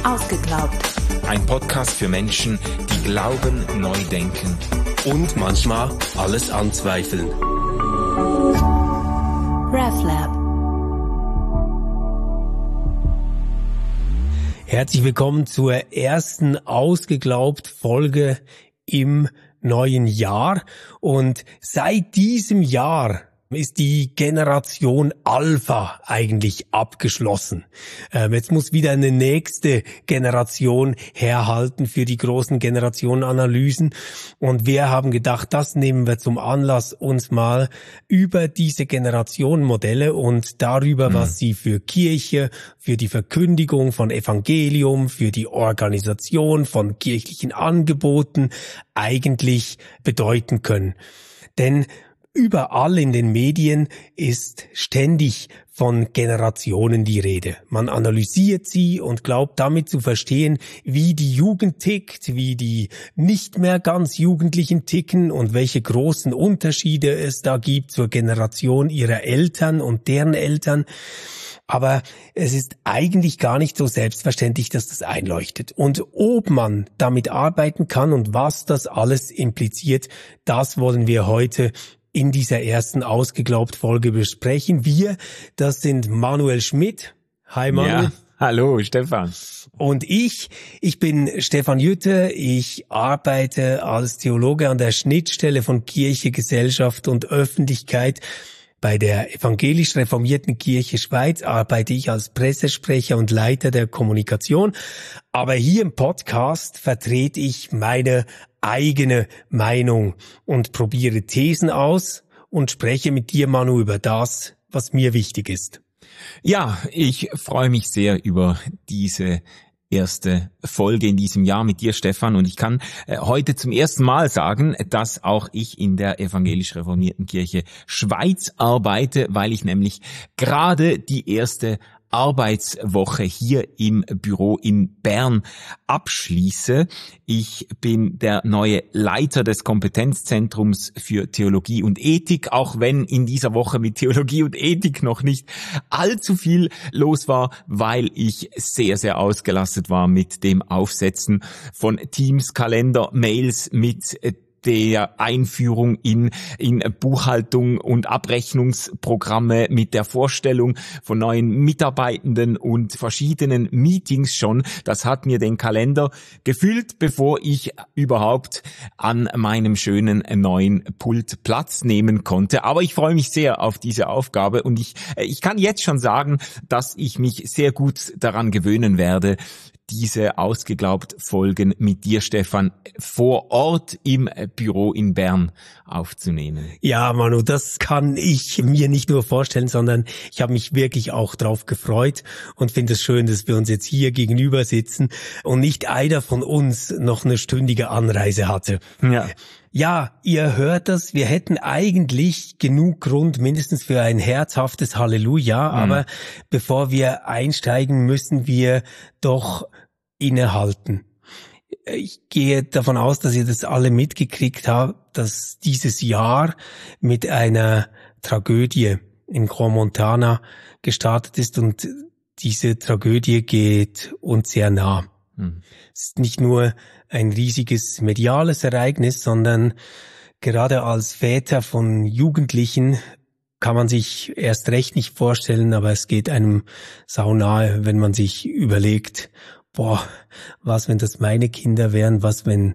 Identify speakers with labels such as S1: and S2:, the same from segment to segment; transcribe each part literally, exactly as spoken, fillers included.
S1: Ausgeglaubt.
S2: Ein Podcast für Menschen, die glauben, neu denken
S3: und manchmal alles anzweifeln.
S1: RefLab.
S3: Herzlich willkommen zur ersten Ausgeglaubt-Folge im neuen Jahr. Und seit diesem Jahr ist die Generation Alpha eigentlich abgeschlossen. Ähm, jetzt muss wieder eine nächste Generation herhalten für die großen Generationenanalysen. Und wir haben gedacht, das nehmen wir zum Anlass, uns mal über diese Generationenmodelle und darüber, mhm. was sie für Kirche, für die Verkündigung von Evangelium, für die Organisation von kirchlichen Angeboten eigentlich bedeuten können. Denn überall in den Medien ist ständig von Generationen die Rede. Man analysiert sie und glaubt damit zu verstehen, wie die Jugend tickt, wie die nicht mehr ganz Jugendlichen ticken und welche großen Unterschiede es da gibt zur Generation ihrer Eltern und deren Eltern. Aber es ist eigentlich gar nicht so selbstverständlich, dass das einleuchtet. Und ob man damit arbeiten kann und was das alles impliziert, das wollen wir heute in dieser ersten Ausgeglaubt-Folge besprechen. Wir, das sind Manuel Schmidt. Hi Manuel.
S2: Ja, hallo Stefan.
S3: Und ich, ich bin Stefan Jütte. Ich arbeite als Theologe an der Schnittstelle von Kirche, Gesellschaft und Öffentlichkeit. Bei der Evangelisch Reformierten Kirche Schweiz arbeite ich als Pressesprecher und Leiter der Kommunikation. Aber hier im Podcast vertrete ich meine eigene Meinung und probiere Thesen aus und spreche mit dir, Manu, über das, was mir wichtig ist.
S2: Ja, ich freue mich sehr über diese erste Folge in diesem Jahr mit dir, Stefan, und ich kann äh, heute zum ersten Mal sagen, dass auch ich in der Evangelisch Reformierten Kirche Schweiz arbeite, weil ich nämlich gerade die erste Arbeitswoche hier im Büro in Bern abschließe. Ich bin der neue Leiter des Kompetenzzentrums für Theologie und Ethik, auch wenn in dieser Woche mit Theologie und Ethik noch nicht allzu viel los war, weil ich sehr, sehr ausgelastet war mit dem Aufsetzen von Teams, Kalender, Mails, mit der Einführung in in Buchhaltung und Abrechnungsprogramme, mit der Vorstellung von neuen Mitarbeitenden und verschiedenen Meetings schon. Das hat mir den Kalender gefüllt, bevor ich überhaupt an meinem schönen neuen Pult Platz nehmen konnte. Aber ich freue mich sehr auf diese Aufgabe und ich ich kann jetzt schon sagen, dass ich mich sehr gut daran gewöhnen werde, diese ausgeglaubt Folgen mit dir, Stefan, vor Ort im Büro in Bern aufzunehmen.
S3: Ja, Manu, das kann ich mir nicht nur vorstellen, sondern ich habe mich wirklich auch drauf gefreut und finde es schön, dass wir uns jetzt hier gegenüber sitzen und nicht einer von uns noch eine stündige Anreise hatte.
S2: Ja.
S3: Ja, ihr hört das, wir hätten eigentlich genug Grund mindestens für ein herzhaftes Halleluja, mhm. aber bevor wir einsteigen, müssen wir doch innehalten. Ich gehe davon aus, dass ihr das alle mitgekriegt habt, dass dieses Jahr mit einer Tragödie in Crans-Montana gestartet ist und diese Tragödie geht uns sehr nah. Mhm. Es ist nicht nur ein riesiges mediales Ereignis, sondern gerade als Väter von Jugendlichen kann man sich erst recht nicht vorstellen, aber es geht einem saunahe, wenn man sich überlegt, boah, was, wenn das meine Kinder wären, was, wenn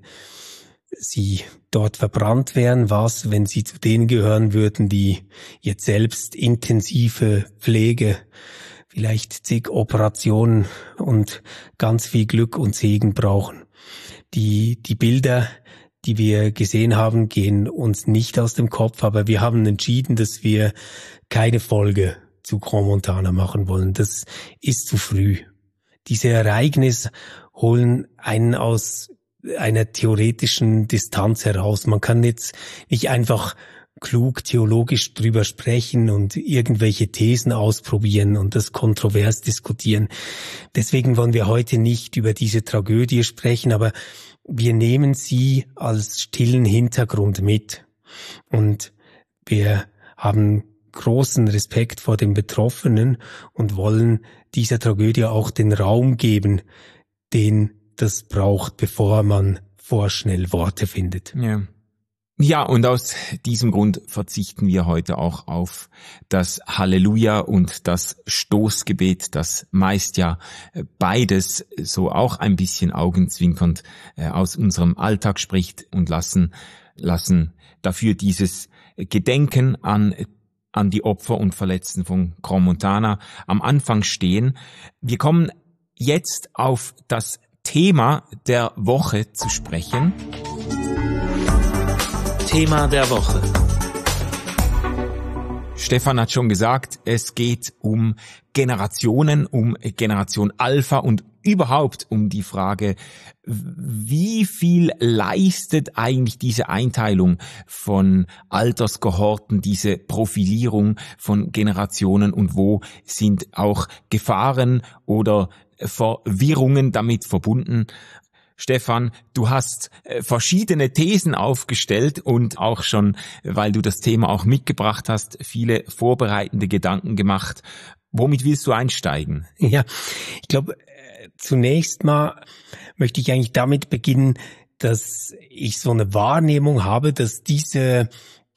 S3: sie dort verbrannt wären, was, wenn sie zu denen gehören würden, die jetzt selbst intensive Pflege, vielleicht zig Operationen und ganz viel Glück und Segen brauchen. Die, die Bilder, die wir gesehen haben, gehen uns nicht aus dem Kopf, aber wir haben entschieden, dass wir keine Folge zu Crans-Montana machen wollen. Das ist zu früh. Diese Ereignisse holen einen aus einer theoretischen Distanz heraus. Man kann jetzt nicht einfach klug theologisch drüber sprechen und irgendwelche Thesen ausprobieren und das kontrovers diskutieren. Deswegen wollen wir heute nicht über diese Tragödie sprechen, aber wir nehmen sie als stillen Hintergrund mit. Und wir haben großen Respekt vor den Betroffenen und wollen dieser Tragödie auch den Raum geben, den das braucht, bevor man vorschnell Worte findet.
S2: Ja. Ja, und aus diesem Grund verzichten wir heute auch auf das Halleluja und das Stoßgebet, das meist ja beides so auch ein bisschen augenzwinkernd aus unserem Alltag spricht, und lassen, lassen dafür dieses Gedenken an an die Opfer und Verletzten von Crans-Montana am Anfang stehen. Wir kommen jetzt auf das Thema der Woche zu sprechen.
S1: Thema der Woche.
S2: Stefan hat schon gesagt, es geht um Generationen, um Generation Alpha und überhaupt um die Frage, wie viel leistet eigentlich diese Einteilung von Alterskohorten, diese Profilierung von Generationen, und wo sind auch Gefahren oder Verwirrungen damit verbunden? Stefan, du hast verschiedene Thesen aufgestellt und auch schon, weil du das Thema auch mitgebracht hast, viele vorbereitende Gedanken gemacht. Womit willst du einsteigen?
S3: Ja, ich glaube, zunächst mal möchte ich eigentlich damit beginnen, dass ich so eine Wahrnehmung habe, dass diese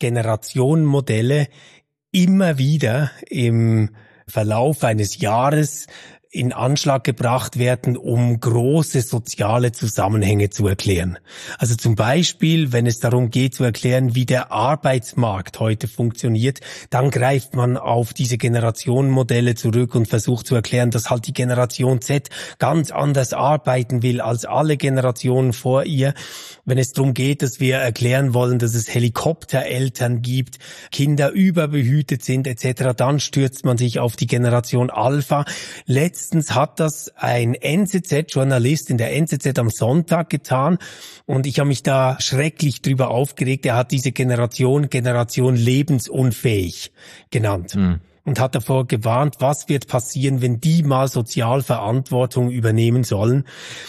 S3: Generationenmodelle immer wieder im Verlauf eines Jahres in Anschlag gebracht werden, um große soziale Zusammenhänge zu erklären. Also zum Beispiel, wenn es darum geht zu erklären, wie der Arbeitsmarkt heute funktioniert, dann greift man auf diese Generationenmodelle zurück und versucht zu erklären, dass halt die Generation Z ganz anders arbeiten will als alle Generationen vor ihr. Wenn es darum geht, dass wir erklären wollen, dass es Helikoptereltern gibt, Kinder überbehütet sind et cetera, dann stürzt man sich auf die Generation Alpha. Letztens hat das ein N Z Z-Journalist in der N Z Z am Sonntag getan und ich habe mich da schrecklich drüber aufgeregt. Er hat diese Generation Generation lebensunfähig genannt. Hm. Und hat davor gewarnt, was wird passieren, wenn die mal Sozialverantwortung übernehmen sollen.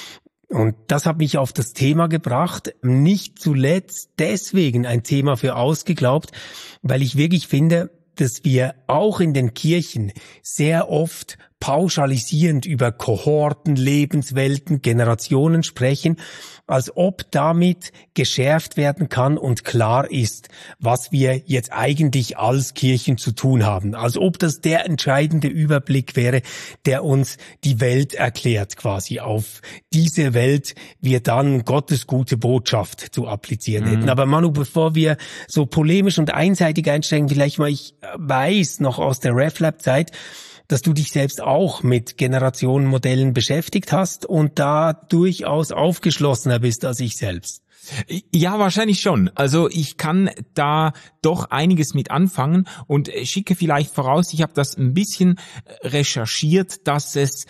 S3: Und das hat mich auf das Thema gebracht, nicht zuletzt deswegen ein Thema für ausgeglaubt, weil ich wirklich finde, dass wir auch in den Kirchen sehr oft pauschalisierend über Kohorten, Lebenswelten, Generationen sprechen, als ob damit geschärft werden kann und klar ist, was wir jetzt eigentlich als Kirchen zu tun haben. Als ob das der entscheidende Überblick wäre, der uns die Welt erklärt quasi. Auf diese Welt wir dann Gottes gute Botschaft zu applizieren mhm. hätten. Aber Manu, bevor wir so polemisch und einseitig einsteigen, vielleicht mal, ich weiß noch aus der RefLab-Zeit, dass du dich selbst auch mit Generationenmodellen beschäftigt hast und da durchaus aufgeschlossener bist als ich selbst.
S2: Ja, wahrscheinlich schon. Also ich kann da doch einiges mit anfangen und schicke vielleicht voraus, ich habe das ein bisschen recherchiert, dass es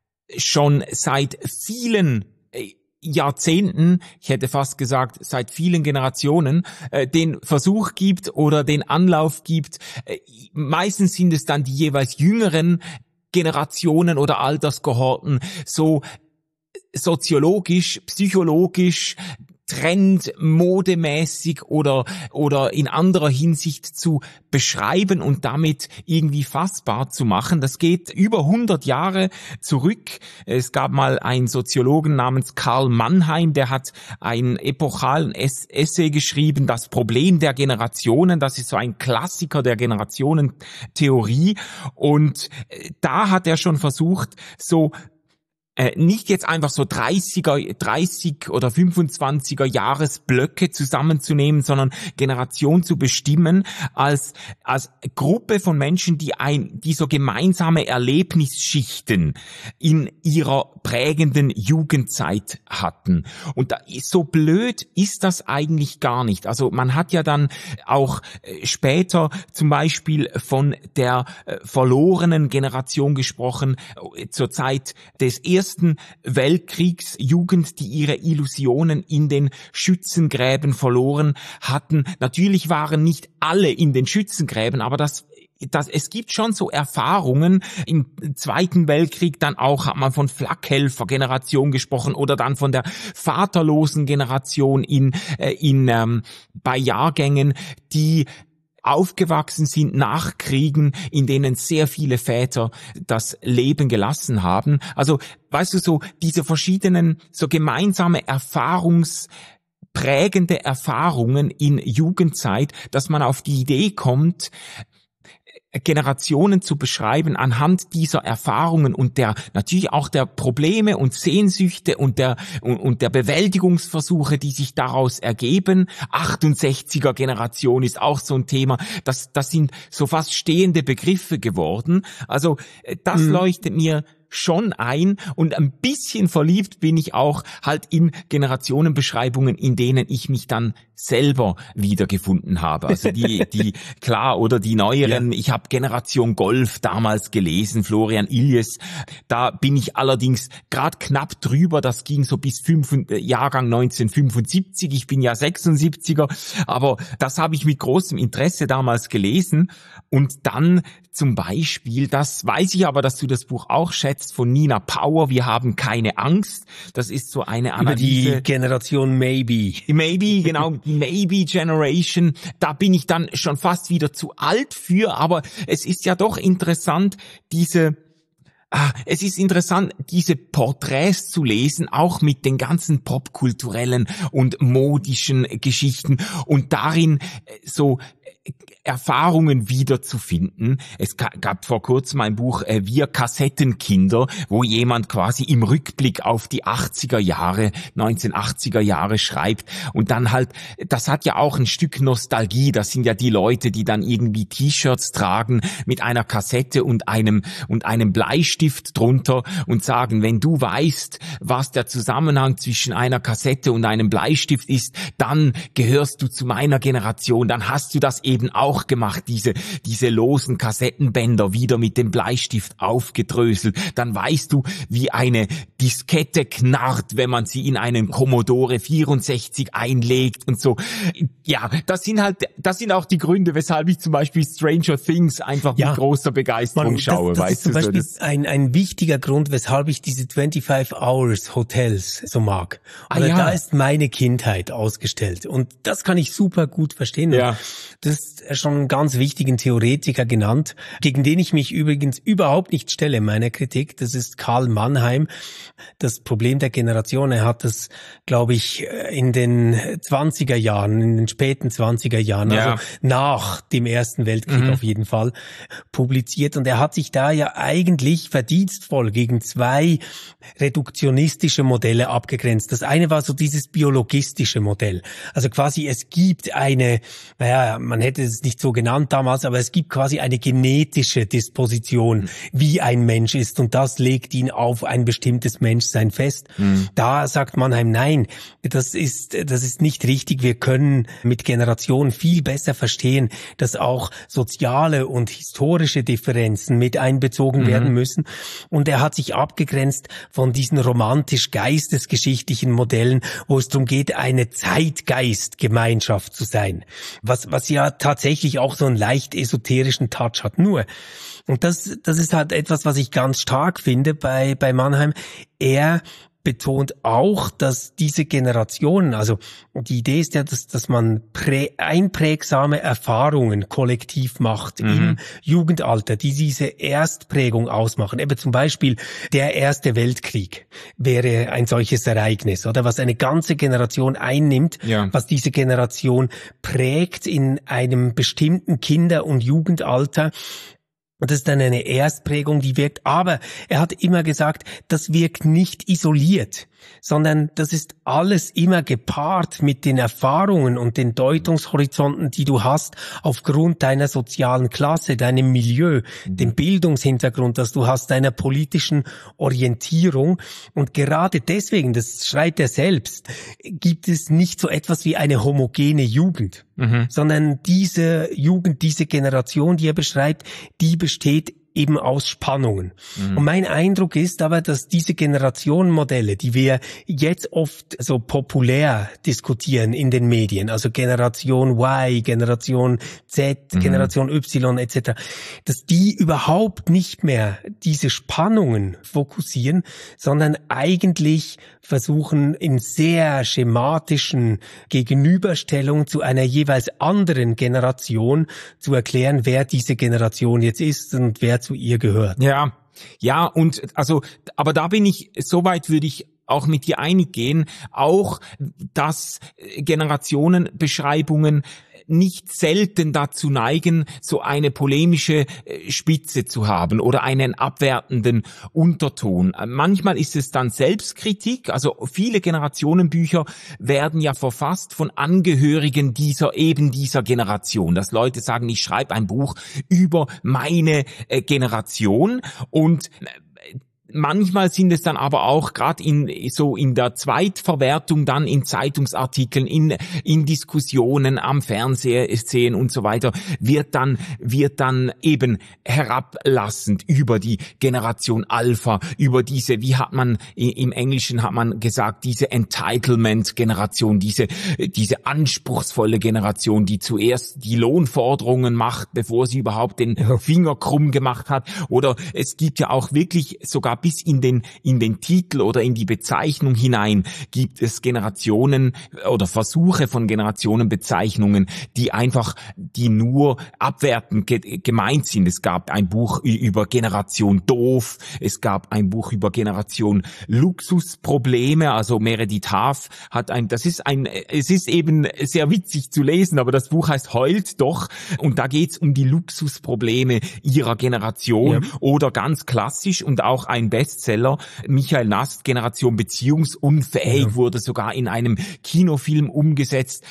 S2: schon seit vielen Jahrzehnten, ich hätte fast gesagt seit vielen Generationen, äh, den Versuch gibt oder den Anlauf gibt. Äh, meistens sind es dann die jeweils jüngeren Generationen oder Alterskohorten, so soziologisch, psychologisch, Trend, modemäßig oder oder in anderer Hinsicht zu beschreiben und damit irgendwie fassbar zu machen. Das geht über hundert Jahre zurück. Es gab mal einen Soziologen namens Karl Mannheim, der hat einen epochalen Essay geschrieben, Das Problem der Generationen. Das ist so ein Klassiker der Generationentheorie. Und da hat er schon versucht, so Äh, nicht jetzt einfach so dreißiger, dreißig oder fünfundzwanziger Jahresblöcke zusammenzunehmen, sondern Generation zu bestimmen als als Gruppe von Menschen, die ein die so gemeinsame Erlebnisschichten in ihrer prägenden Jugendzeit hatten. Und da ist, so blöd ist das eigentlich gar nicht. Also man hat ja dann auch später zum Beispiel von der verlorenen Generation gesprochen, zur Zeit des ersten Weltkriegs, Jugend, die ihre Illusionen in den Schützengräben verloren hatten. Natürlich waren nicht alle in den Schützengräben, aber das Das, es gibt schon so Erfahrungen. Im Zweiten Weltkrieg dann auch hat man von Flakhelfer-Generation gesprochen oder dann von der vaterlosen Generation in, äh, in ähm, bei Jahrgängen, die aufgewachsen sind nach Kriegen, in denen sehr viele Väter das Leben gelassen haben. Also, weißt du, so diese verschiedenen, so gemeinsame Erfahrungs prägende Erfahrungen in Jugendzeit, dass man auf die Idee kommt, Generationen zu beschreiben anhand dieser Erfahrungen und der natürlich auch der Probleme und Sehnsüchte und der und, und der Bewältigungsversuche, die sich daraus ergeben. achtundsechziger Generation ist auch so ein Thema. Das das sind so fast stehende Begriffe geworden. Also das mhm. leuchtet mir schon ein, und ein bisschen verliebt bin ich auch halt in Generationenbeschreibungen, in denen ich mich dann selber wiedergefunden habe. Also die, die klar, oder die neueren, ja. Ich habe Generation Golf damals gelesen, Florian Illies, da bin ich allerdings gerade knapp drüber, das ging so bis fünf, Jahrgang neunzehnhundertfünfundsiebzig, ich bin ja sechsundsiebziger, aber das habe ich mit großem Interesse damals gelesen. Und dann zum Beispiel, das weiß ich aber, dass du das Buch auch schätzt, von Nina Power, Wir haben keine Angst. Das ist so eine Analyse.
S3: Über die Generation Maybe.
S2: Maybe, genau, die Maybe Generation. Da bin ich dann schon fast wieder zu alt für, aber es ist ja doch interessant, diese Ah, es ist interessant, diese Porträts zu lesen, auch mit den ganzen popkulturellen und modischen Geschichten und darin so Erfahrungen wiederzufinden. Es gab vor kurzem ein Buch, äh, Wir Kassettenkinder, wo jemand quasi im Rückblick auf die achtziger Jahre, neunzehnhundertachtziger Jahre schreibt, und dann halt, das hat ja auch ein Stück Nostalgie, das sind ja die Leute, die dann irgendwie T-Shirts tragen mit einer Kassette und einem und einem Bleistift drunter und sagen, wenn du weißt, was der Zusammenhang zwischen einer Kassette und einem Bleistift ist, dann gehörst du zu meiner Generation, dann hast du das eben auch gemacht, diese diese losen Kassettenbänder wieder mit dem Bleistift aufgedröselt, dann weißt du, wie eine Diskette knarrt, wenn man sie in einen Commodore vierundsechzig einlegt und so. Ja, das sind halt, das sind auch die Gründe, weshalb ich zum Beispiel Stranger Things einfach ja, mit großer Begeisterung
S3: man,
S2: schaue.
S3: Das, das
S2: weißt
S3: ist zum
S2: du,
S3: Beispiel
S2: so, das
S3: ein, ein wichtiger Grund, weshalb ich diese twenty-five hours Hotels so mag. Oder ah, ja. Da ist meine Kindheit ausgestellt und das kann ich super gut verstehen.
S2: Ja.
S3: Das ist schon einen ganz wichtigen Theoretiker genannt, gegen den ich mich übrigens überhaupt nicht stelle in meiner Kritik. Das ist Karl Mannheim. Das Problem der Generation, er hat das, glaube ich, in den zwanziger Jahren, in den späten zwanziger Jahren, ja. also nach dem Ersten Weltkrieg mhm. auf jeden Fall, publiziert. Und er hat sich da ja eigentlich verdienstvoll gegen zwei reduktionistische Modelle abgegrenzt. Das eine war so dieses biologistische Modell. Also quasi es gibt eine, naja, man hätte es nicht so genannt damals, aber es gibt quasi eine genetische Disposition, wie ein Mensch ist, und das legt ihn auf ein bestimmtes Menschsein fest. Mhm. Da sagt Mannheim, nein, das ist, das ist nicht richtig. Wir können mit Generationen viel besser verstehen, dass auch soziale und historische Differenzen mit einbezogen mhm. werden müssen. Und er hat sich abgegrenzt von diesen romantisch-geistesgeschichtlichen Modellen, wo es darum geht, eine Zeitgeistgemeinschaft zu sein. Was, was ja tatsächlich auch so einen leicht esoterischen Touch hat. Nur, und das, das ist halt etwas, was ich ganz stark finde bei, bei Mannheim. Er betont auch, dass diese Generationen, also die Idee ist ja, dass, dass man prä, einprägsame Erfahrungen kollektiv macht mhm. im Jugendalter, die diese Erstprägung ausmachen. Eben zum Beispiel der Erste Weltkrieg wäre ein solches Ereignis, oder was eine ganze Generation einnimmt, ja. was diese Generation prägt in einem bestimmten Kinder- und Jugendalter. Und das ist dann eine Erstprägung, die wirkt. Aber er hat immer gesagt, das wirkt nicht isoliert, sondern das ist alles immer gepaart mit den Erfahrungen und den Deutungshorizonten, die du hast aufgrund deiner sozialen Klasse, deinem Milieu, mhm. dem Bildungshintergrund, das du hast, deiner politischen Orientierung. Und gerade deswegen, das schreibt er selbst, gibt es nicht so etwas wie eine homogene Jugend, mhm. sondern diese Jugend, diese Generation, die er beschreibt, die besteht eben aus Spannungen. Mhm. Und mein Eindruck ist aber, dass diese Generationenmodelle, die wir jetzt oft so populär diskutieren in den Medien, also Generation Y, Generation Z, mhm. Generation Y et cetera, dass die überhaupt nicht mehr diese Spannungen fokussieren, sondern eigentlich versuchen in sehr schematischen Gegenüberstellungen zu einer jeweils anderen Generation zu erklären, wer diese Generation jetzt ist und wer zu ihr gehört.
S2: Ja, ja, und also, aber da bin ich, soweit würde ich auch mit dir einig gehen, auch, dass Generationenbeschreibungen nicht selten dazu neigen, so eine polemische Spitze zu haben oder einen abwertenden Unterton. Manchmal ist es dann Selbstkritik, also viele Generationenbücher werden ja verfasst von Angehörigen dieser, eben dieser Generation, dass Leute sagen, ich schreibe ein Buch über meine Generation und manchmal sind es dann aber auch gerade in so in der Zweitverwertung dann in Zeitungsartikeln, in in Diskussionen am Fernseher sehen und so weiter, wird dann wird dann eben herablassend über die Generation Alpha, über diese, wie hat man im Englischen hat man gesagt, diese Entitlement-Generation, diese diese anspruchsvolle Generation, die zuerst die Lohnforderungen macht, bevor sie überhaupt den Finger krumm gemacht hat. Oder es gibt ja auch wirklich sogar bis in den in den Titel oder in die Bezeichnung hinein gibt es Generationen oder Versuche von Generationenbezeichnungen, die einfach, die nur abwertend ge- gemeint sind. Es gab ein Buch über Generation Doof, es gab ein Buch über Generation Luxusprobleme, also Meredith Haaf hat ein, das ist ein, es ist eben sehr witzig zu lesen, aber das Buch heißt Heult doch und da geht's um die Luxusprobleme ihrer Generation. Ja. Oder ganz klassisch und auch ein Bestseller, Michael Nast, Generation Beziehungsunfähig, ja. wurde sogar in einem Kinofilm umgesetzt,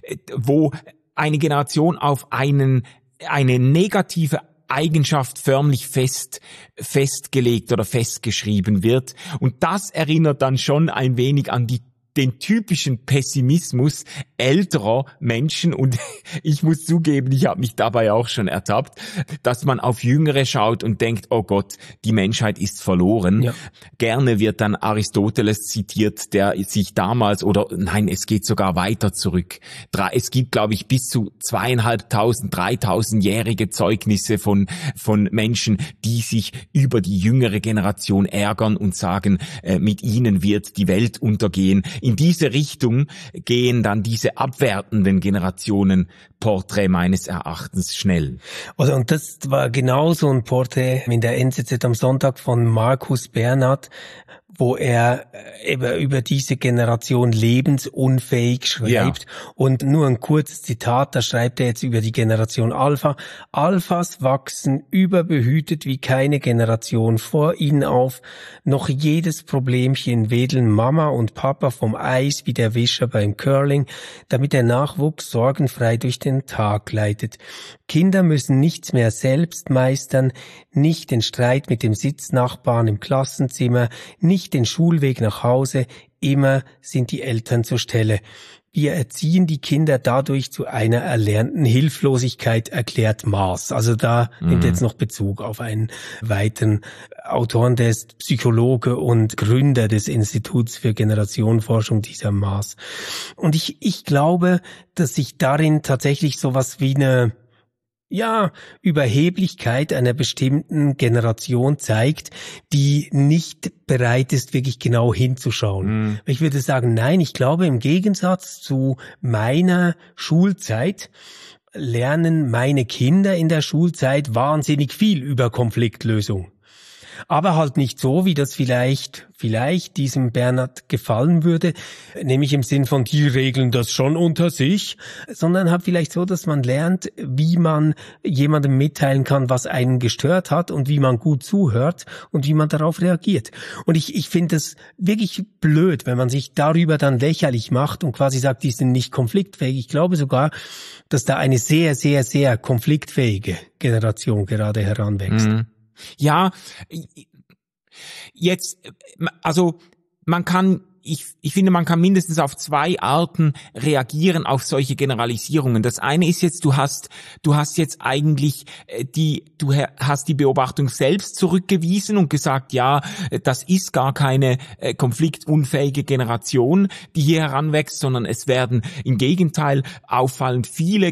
S2: wo eine Generation auf einen eine negative Eigenschaft förmlich fest festgelegt oder festgeschrieben wird. Und das erinnert dann schon ein wenig an die den typischen Pessimismus älterer Menschen und ich muss zugeben, ich habe mich dabei auch schon ertappt, dass man auf Jüngere schaut und denkt, oh Gott, die Menschheit ist verloren. Ja. Gerne wird dann Aristoteles zitiert, der sich damals, oder nein, es geht sogar weiter zurück. Es gibt, glaube ich, bis zu zweieinhalbtausend, dreitausendjährige Zeugnisse von von Menschen, die sich über die jüngere Generation ärgern und sagen, äh, mit ihnen wird die Welt untergehen. In diese Richtung gehen dann diese abwertenden Generationen-Porträt meines Erachtens schnell.
S3: Also, und das war genau so ein Porträt in der N Z Z am Sonntag von Markus Bernhard, wo er eben über diese Generation lebensunfähig schreibt. Ja. Und nur ein kurzes Zitat, da schreibt er jetzt über die Generation Alpha. Alphas wachsen überbehütet wie keine Generation vor ihnen auf. Noch jedes Problemchen wedeln Mama und Papa vom Eis wie der Wischer beim Curling, damit der Nachwuchs sorgenfrei durch den Tag gleitet. Kinder müssen nichts mehr selbst meistern, nicht den Streit mit dem Sitznachbarn im Klassenzimmer, nicht den Schulweg nach Hause, immer sind die Eltern zur Stelle. Wir erziehen die Kinder dadurch zu einer erlernten Hilflosigkeit, erklärt Maas. Also da mhm. nimmt jetzt noch Bezug auf einen weiteren Autoren, der ist Psychologe und Gründer des Instituts für Generationenforschung, dieser Maas. Und ich, ich glaube, dass sich darin tatsächlich sowas wie eine ja, Überheblichkeit einer bestimmten Generation zeigt, die nicht bereit ist, wirklich genau hinzuschauen. Mhm. Ich würde sagen, nein, ich glaube, im Gegensatz zu meiner Schulzeit lernen meine Kinder in der Schulzeit wahnsinnig viel über Konfliktlösung. Aber halt nicht so, wie das vielleicht, vielleicht diesem Bernhard gefallen würde, nämlich im Sinn von, die regeln das schon unter sich, sondern halt vielleicht so, dass man lernt, wie man jemandem mitteilen kann, was einen gestört hat und wie man gut zuhört und wie man darauf reagiert. Und ich, ich finde es wirklich blöd, wenn man sich darüber dann lächerlich macht und quasi sagt, die sind nicht konfliktfähig. Ich glaube sogar, dass da eine sehr, sehr, sehr konfliktfähige Generation gerade heranwächst.
S2: Mhm. Ja, jetzt, also man kann ich, ich finde, man kann mindestens auf zwei Arten reagieren auf solche Generalisierungen. Das eine ist jetzt, du hast, du hast jetzt eigentlich die, du hast die Beobachtung selbst zurückgewiesen und gesagt, ja, das ist gar keine konfliktunfähige Generation, die hier heranwächst, sondern es werden im Gegenteil auffallend viele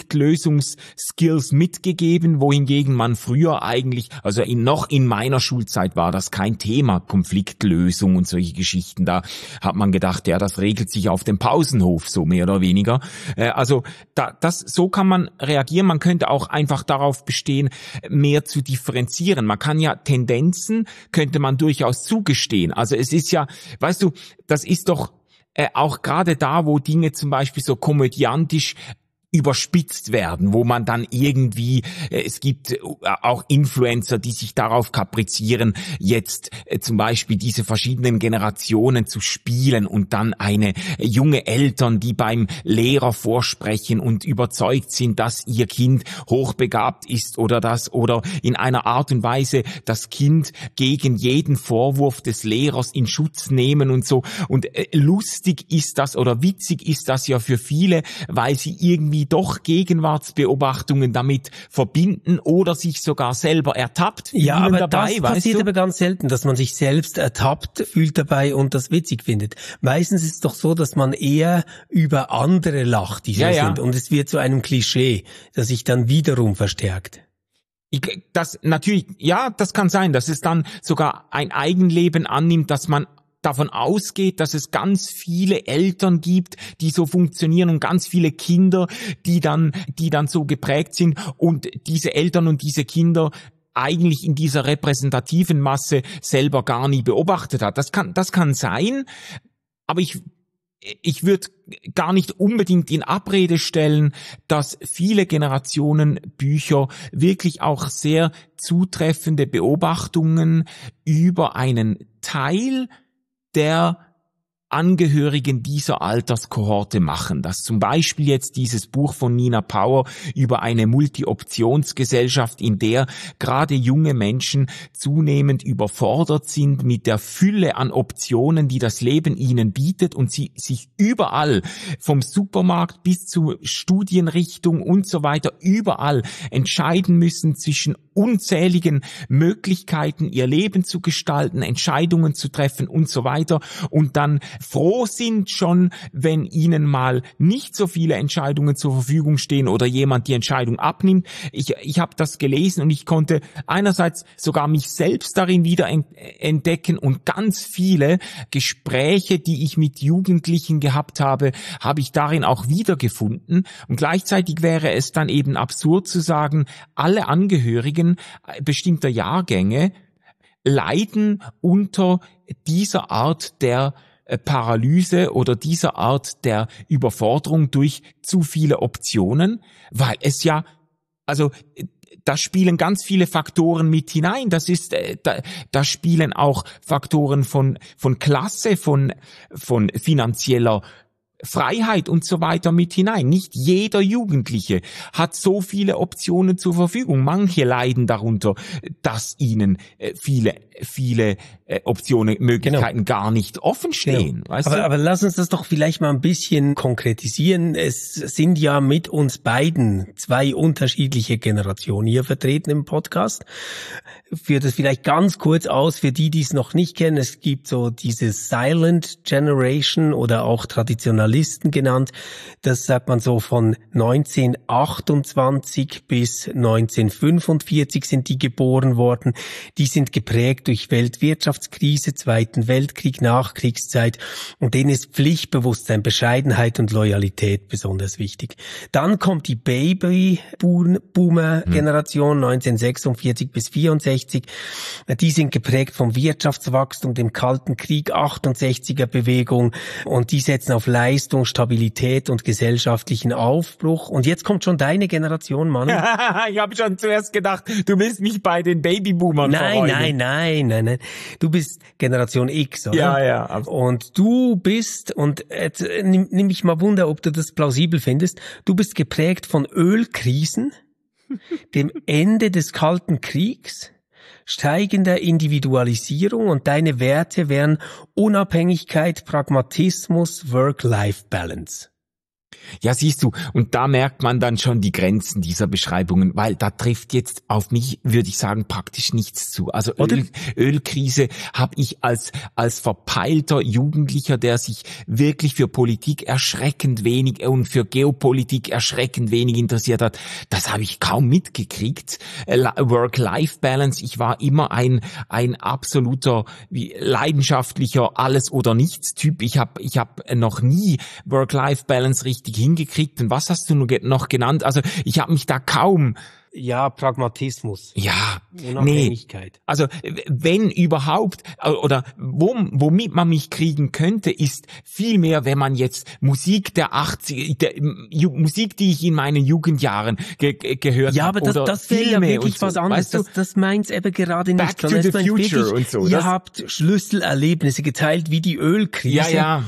S2: Konfliktlösungsskills mitgegeben, wohingegen man früher eigentlich, also in, noch in meiner Schulzeit war das kein Thema, Konfliktlösung und solche Geschichten. Da hat man gedacht, ja, das regelt sich auf dem Pausenhof, so mehr oder weniger. Äh, also da, das, so kann man reagieren. Man könnte auch einfach darauf bestehen, mehr zu differenzieren. Man kann ja Tendenzen, könnte man durchaus zugestehen. Also es ist ja, weißt du, das ist doch äh, auch gerade da, wo Dinge zum Beispiel so komödiantisch überspitzt werden, wo man dann irgendwie, äh, es gibt äh, auch Influencer, die sich darauf kaprizieren, jetzt äh, zum Beispiel diese verschiedenen Generationen zu spielen und dann eine äh, junge Eltern, die beim Lehrer vorsprechen und überzeugt sind, dass ihr Kind hochbegabt ist oder das, oder in einer Art und Weise das Kind gegen jeden Vorwurf des Lehrers in Schutz nehmen und so. Und äh, lustig ist das oder witzig ist das ja für viele, weil sie irgendwie doch Gegenwartsbeobachtungen damit verbinden oder sich sogar selber ertappt fühlen
S3: ja, aber
S2: dabei.
S3: Das
S2: weißt
S3: passiert
S2: du?
S3: aber ganz selten, dass man sich selbst ertappt fühlt dabei und das witzig findet. Meistens ist es doch so, dass man eher über andere lacht, die so
S2: ja, ja.
S3: sind. Und es wird zu einem Klischee, das sich dann wiederum verstärkt.
S2: Ich, das natürlich, ja, das kann sein, dass es dann sogar ein Eigenleben annimmt, dass man davon ausgeht, dass es ganz viele Eltern gibt, die so funktionieren und ganz viele Kinder, die dann, die dann so geprägt sind und diese Eltern und diese Kinder eigentlich in dieser repräsentativen Masse selber gar nie beobachtet hat. Das kann, das kann sein, aber ich Ich würde gar nicht unbedingt in Abrede stellen, dass viele Generationen Bücher wirklich auch sehr zutreffende Beobachtungen über einen Teil der Angehörigen dieser Alterskohorte machen. Dass zum Beispiel jetzt dieses Buch von Nina Power über eine Multi-Optionsgesellschaft, in der gerade junge Menschen zunehmend überfordert sind mit der Fülle an Optionen, die das Leben ihnen bietet und sie sich überall, vom Supermarkt bis zur Studienrichtung und so weiter, überall entscheiden müssen zwischen unzähligen Möglichkeiten, ihr Leben zu gestalten, Entscheidungen zu treffen und so weiter und dann froh sind schon, wenn ihnen mal nicht so viele Entscheidungen zur Verfügung stehen oder jemand die Entscheidung abnimmt. Ich, ich habe das gelesen und ich konnte einerseits sogar mich selbst darin wieder entdecken und ganz viele Gespräche, die ich mit Jugendlichen gehabt habe, habe ich darin auch wiedergefunden. Und gleichzeitig wäre es dann eben absurd zu sagen, alle Angehörigen bestimmter Jahrgänge leiden unter dieser Art der Paralyse oder dieser Art der Überforderung durch zu viele Optionen, weil es ja, also da spielen ganz viele Faktoren mit hinein. Das ist, da, da spielen auch Faktoren von von Klasse, von von finanzieller Freiheit und so weiter mit hinein. Nicht jeder Jugendliche hat so viele Optionen zur Verfügung. Manche leiden darunter, dass ihnen viele, viele Optionen, Möglichkeiten genau. gar nicht offen stehen.
S3: Genau.
S2: Weißt
S3: aber,
S2: du?
S3: aber lass uns das doch vielleicht mal ein bisschen konkretisieren. Es sind ja mit uns beiden zwei unterschiedliche Generationen hier vertreten im Podcast. Führt das vielleicht ganz kurz aus für die, die es noch nicht kennen. Es gibt so diese Silent Generation oder auch Traditionalisten genannt. Das sagt man so von neunzehnhundertachtundzwanzig bis neunzehnhundertfünfundvierzig sind die geboren worden. Die sind geprägt durch Weltwirtschaftskrise, Zweiten Weltkrieg, Nachkriegszeit und denen ist Pflichtbewusstsein, Bescheidenheit und Loyalität besonders wichtig. Dann kommt die Baby-Boomer-Generation neunzehnhundertsechsundvierzig bis vierundsechzig. Die sind geprägt vom Wirtschaftswachstum, dem Kalten Krieg, achtundsechziger Bewegung und die setzen auf Leistung, Stabilität und gesellschaftlichen Aufbruch. Und jetzt kommt schon deine Generation, Mann.
S2: Ich habe schon zuerst gedacht, du willst mich bei den Babyboomern
S3: Nein,
S2: verräumen.
S3: nein, nein, nein, nein. Du bist Generation X, oder?
S2: Ja, ja. Absolut.
S3: Und du bist, und jetzt nimm, nimm mich mal Wunder, ob du das plausibel findest, du bist geprägt von Ölkrisen, dem Ende des Kalten Kriegs, steigender Individualisierung und deine Werte wären Unabhängigkeit, Pragmatismus, Work-Life-Balance.
S2: Ja, siehst du, und da merkt man dann schon die Grenzen dieser Beschreibungen, weil da trifft jetzt auf mich, würde ich sagen, praktisch nichts zu. Also Öl, Ölkrise habe ich als als verpeilter Jugendlicher, der sich wirklich für Politik erschreckend wenig und für Geopolitik erschreckend wenig interessiert hat, das habe ich kaum mitgekriegt. Work-Life-Balance, ich war immer ein ein absoluter wie, leidenschaftlicher Alles-oder-Nichts-Typ. Ich habe ich hab noch nie Work-Life-Balance richtig hingekriegt. Und was hast du noch genannt? Also ich habe mich da kaum...
S3: Ja, Pragmatismus.
S2: Ja,
S3: Unabhängigkeit.
S2: Nee. Also wenn überhaupt, oder womit man mich kriegen könnte, ist vielmehr, wenn man jetzt Musik der achtziger, der, Musik, die ich in meinen Jugendjahren ge gehört habe.
S3: Ja, aber das, das wäre ja wirklich so, was anderes. Weißt du? Das, das meint's eben gerade nicht.
S2: Back to the Future wirklich, und so.
S3: Ihr
S2: das
S3: habt Schlüsselerlebnisse geteilt, wie die Ölkrise.
S2: Ja, ja.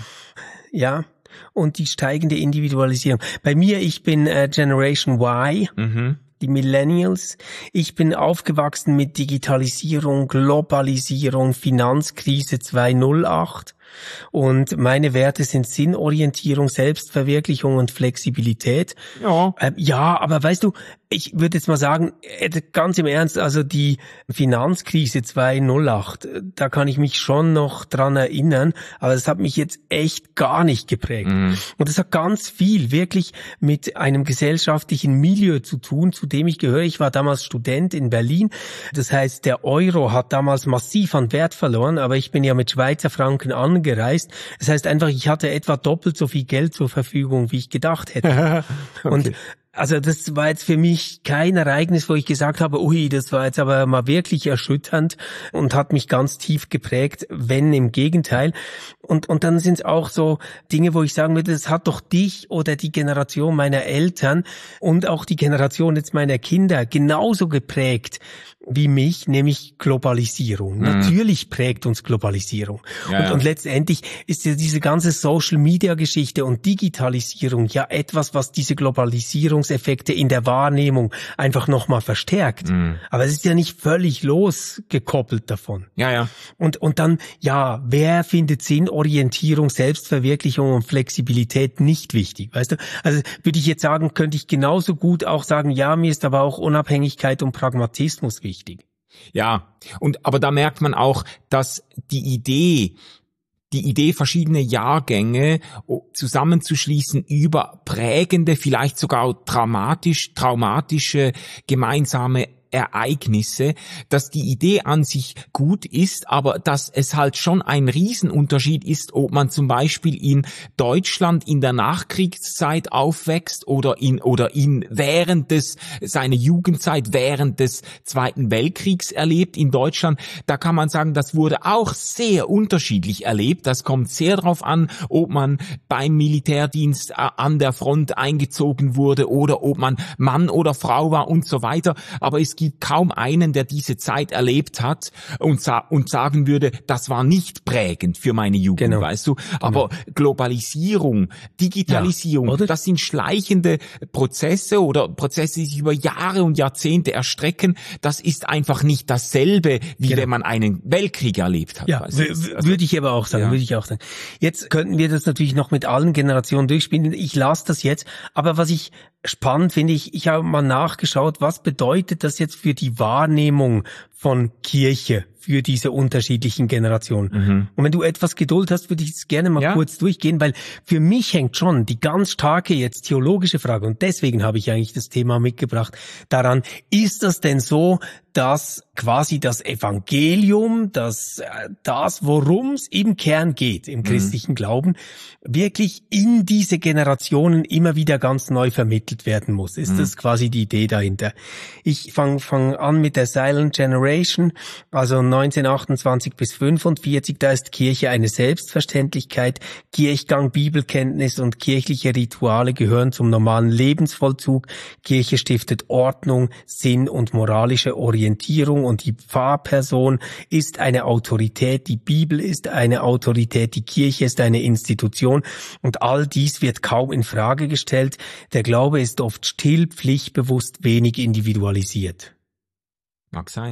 S3: Ja. Und die steigende Individualisierung. Bei mir, ich bin äh, Generation Y, mhm. die Millennials. Ich bin aufgewachsen mit Digitalisierung, Globalisierung, Finanzkrise zweitausendacht. Und meine Werte sind Sinnorientierung, Selbstverwirklichung und Flexibilität.
S2: Ja.
S3: Ähm, ja, aber weißt du, ich würde jetzt mal sagen, ganz im Ernst, also die Finanzkrise zweitausendacht, da kann ich mich schon noch dran erinnern, aber das hat mich jetzt echt gar nicht geprägt. Mhm. Und das hat ganz viel wirklich mit einem gesellschaftlichen Milieu zu tun, zu dem ich gehöre. Ich war damals Student in Berlin. Das heißt, der Euro hat damals massiv an Wert verloren, aber ich bin ja mit Schweizer Franken angereist. Das heißt einfach, ich hatte etwa doppelt so viel Geld zur Verfügung, wie ich gedacht hätte. Okay. Und also das war jetzt für mich kein Ereignis, wo ich gesagt habe, ui, das war jetzt aber mal wirklich erschütternd und hat mich ganz tief geprägt, wenn im Gegenteil. Und und dann sind es auch so Dinge, wo ich sagen würde, das hat doch dich oder die Generation meiner Eltern und auch die Generation jetzt meiner Kinder genauso geprägt wie mich, nämlich Globalisierung. Mhm. Natürlich prägt uns Globalisierung. Ja, und, ja. und letztendlich ist ja diese ganze Social-Media-Geschichte und Digitalisierung ja etwas, was diese Globalisierungseffekte in der Wahrnehmung einfach nochmal verstärkt. Mhm. Aber es ist ja nicht völlig losgekoppelt davon.
S2: Ja, ja.
S3: Und, und dann, ja, wer findet Sinnorientierung, Selbstverwirklichung und Flexibilität nicht wichtig? Weißt du? Also würde ich jetzt sagen, könnte ich genauso gut auch sagen, ja, mir ist aber auch Unabhängigkeit und Pragmatismus wichtig. Wichtig.
S2: Ja, und aber da merkt man auch, dass die Idee, die Idee, verschiedene Jahrgänge zusammenzuschließen über prägende, vielleicht sogar dramatisch, traumatische gemeinsame Ereignisse, dass die Idee an sich gut ist, aber dass es halt schon ein Riesenunterschied ist, ob man zum Beispiel in Deutschland in der Nachkriegszeit aufwächst oder in oder in während des seine Jugendzeit während des Zweiten Weltkriegs erlebt in Deutschland. Da kann man sagen, das wurde auch sehr unterschiedlich erlebt. Das kommt sehr darauf an, ob man beim Militärdienst an der Front eingezogen wurde oder ob man Mann oder Frau war und so weiter. Aber es gibt kaum einen, der diese Zeit erlebt hat und, sa- und sagen würde, das war nicht prägend für meine Jugend, genau. Weißt du. Aber genau. Globalisierung, Digitalisierung, ja, das sind schleichende Prozesse oder Prozesse, die sich über Jahre und Jahrzehnte erstrecken. Das ist einfach nicht dasselbe, wie genau. wenn man einen Weltkrieg erlebt hat.
S3: Ja,
S2: weißt du?
S3: w- also, würde ich aber auch sagen, ja. würde ich auch sagen. Jetzt könnten wir das natürlich noch mit allen Generationen durchspielen. Ich lasse das jetzt. Aber was ich spannend finde, ich, ich habe mal nachgeschaut, was bedeutet das jetzt für die Wahrnehmung von Kirche für diese unterschiedlichen Generationen. Mhm. Und wenn du etwas Geduld hast, würde ich jetzt gerne mal ja. kurz durchgehen, weil für mich hängt schon die ganz starke jetzt theologische Frage, und deswegen habe ich eigentlich das Thema mitgebracht, daran, ist das denn so, dass quasi das Evangelium, dass das, worum es im Kern geht, im christlichen mhm. Glauben, wirklich in diese Generationen immer wieder ganz neu vermittelt werden muss? Ist mhm. das quasi die Idee dahinter? Ich fange fang an mit der Silent Generation, also neunzehnhundertachtundzwanzig bis fünfundvierzig, da ist Kirche eine Selbstverständlichkeit. Kirchgang, Bibelkenntnis und kirchliche Rituale gehören zum normalen Lebensvollzug. Kirche stiftet Ordnung, Sinn und moralische Orientierung, und die Pfarrperson ist eine Autorität, die Bibel ist eine Autorität, die Kirche ist eine Institution, und all dies wird kaum in Frage gestellt. Der Glaube ist oft still, pflichtbewusst, wenig individualisiert.
S2: Mag sein, ja.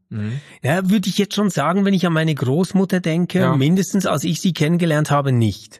S2: Mhm.
S3: Ja, würde ich jetzt schon sagen, wenn ich an meine Großmutter denke,
S2: Ja.
S3: mindestens als ich sie kennengelernt habe, nicht.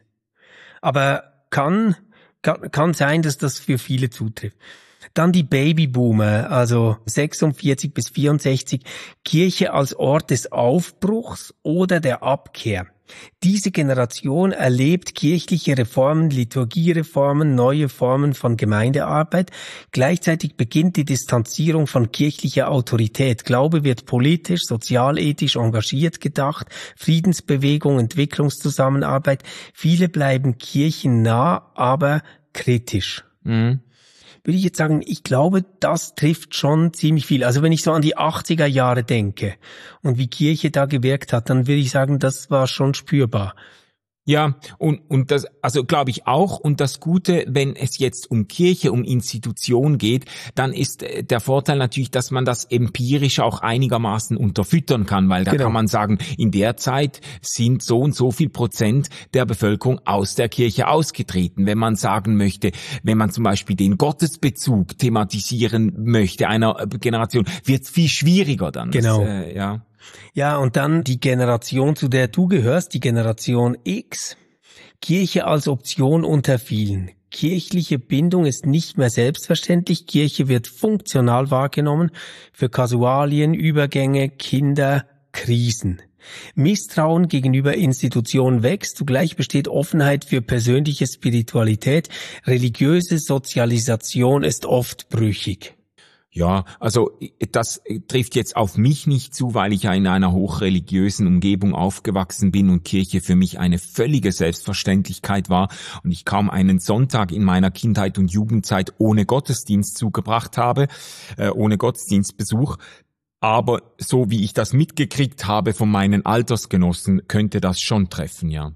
S3: Aber kann, kann, kann sein, dass das für viele zutrifft. Dann die Babyboomer, also sechsundvierzig bis vierundsechzig, Kirche als Ort des Aufbruchs oder der Abkehr. Diese Generation erlebt kirchliche Reformen, Liturgiereformen, neue Formen von Gemeindearbeit. Gleichzeitig beginnt die Distanzierung von kirchlicher Autorität. Glaube wird politisch, sozialethisch engagiert gedacht, Friedensbewegung, Entwicklungszusammenarbeit. Viele bleiben kirchennah, aber kritisch.
S2: Mhm.
S3: Würde ich jetzt sagen, ich glaube, das trifft schon ziemlich viel. Also wenn ich so an die achtziger Jahre denke und wie Kirche da gewirkt hat, dann würde ich sagen, das war schon spürbar.
S2: Ja, und, und das, also glaube ich auch, und das Gute, wenn es jetzt um Kirche, um Institution geht, dann ist der Vorteil natürlich, dass man das empirisch auch einigermaßen unterfüttern kann, weil da
S3: Genau.
S2: kann man sagen, in der Zeit sind so und so viel Prozent der Bevölkerung aus der Kirche ausgetreten. Wenn man sagen möchte, wenn man zum Beispiel den Gottesbezug thematisieren möchte einer Generation, wird es viel schwieriger dann.
S3: Genau.
S2: Das, äh, ja.
S3: Ja, und dann die Generation, zu der du gehörst, die Generation X. Kirche als Option unter vielen. Kirchliche Bindung ist nicht mehr selbstverständlich. Kirche wird funktional wahrgenommen für Kasualien, Übergänge, Kinder, Krisen. Misstrauen gegenüber Institutionen wächst, zugleich besteht Offenheit für persönliche Spiritualität. Religiöse Sozialisation ist oft brüchig.
S2: Ja, also das trifft jetzt auf mich nicht zu, weil ich ja in einer hochreligiösen Umgebung aufgewachsen bin und Kirche für mich eine völlige Selbstverständlichkeit war und ich kaum einen Sonntag in meiner Kindheit und Jugendzeit ohne Gottesdienst zugebracht habe, äh, ohne Gottesdienstbesuch. Aber so wie ich das mitgekriegt habe von meinen Altersgenossen, könnte das schon treffen, ja.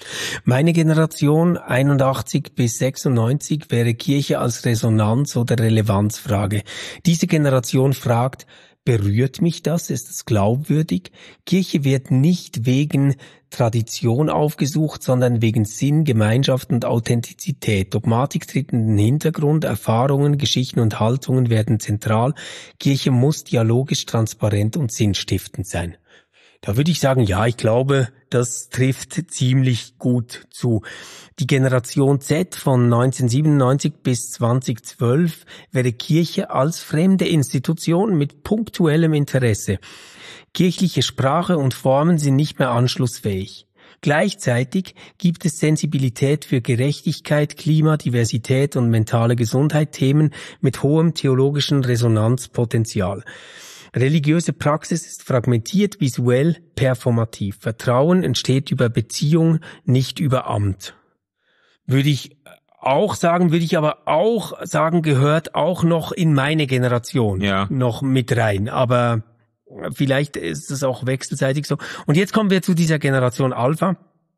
S3: Meine Generation einundachtzig bis sechsundneunzig wäre Kirche als Resonanz- oder Relevanzfrage. Diese Generation fragt, berührt mich das? Ist es glaubwürdig? Kirche wird nicht wegen Tradition aufgesucht, sondern wegen Sinn, Gemeinschaft und Authentizität. Dogmatik tritt in den Hintergrund, Erfahrungen, Geschichten und Haltungen werden zentral. Kirche muss dialogisch, transparent und sinnstiftend sein. Da würde ich sagen, ja, ich glaube, das trifft ziemlich gut zu. Die Generation Z von neunzehnhundertsiebenundneunzig bis zweitausendzwölf wäre Kirche als fremde Institution mit punktuellem Interesse. Kirchliche Sprache und Formen sind nicht mehr anschlussfähig. Gleichzeitig gibt es Sensibilität für Gerechtigkeit, Klima, Diversität und mentale Gesundheit, Themen mit hohem theologischen Resonanzpotenzial. Religiöse Praxis ist fragmentiert, visuell, performativ. Vertrauen entsteht über Beziehung, nicht über Amt. Würde ich auch sagen, würde ich aber auch sagen, gehört auch noch in meine Generation
S2: Ja.
S3: noch mit rein. Aber vielleicht ist es auch wechselseitig so. Und jetzt kommen wir zu dieser Generation Alpha.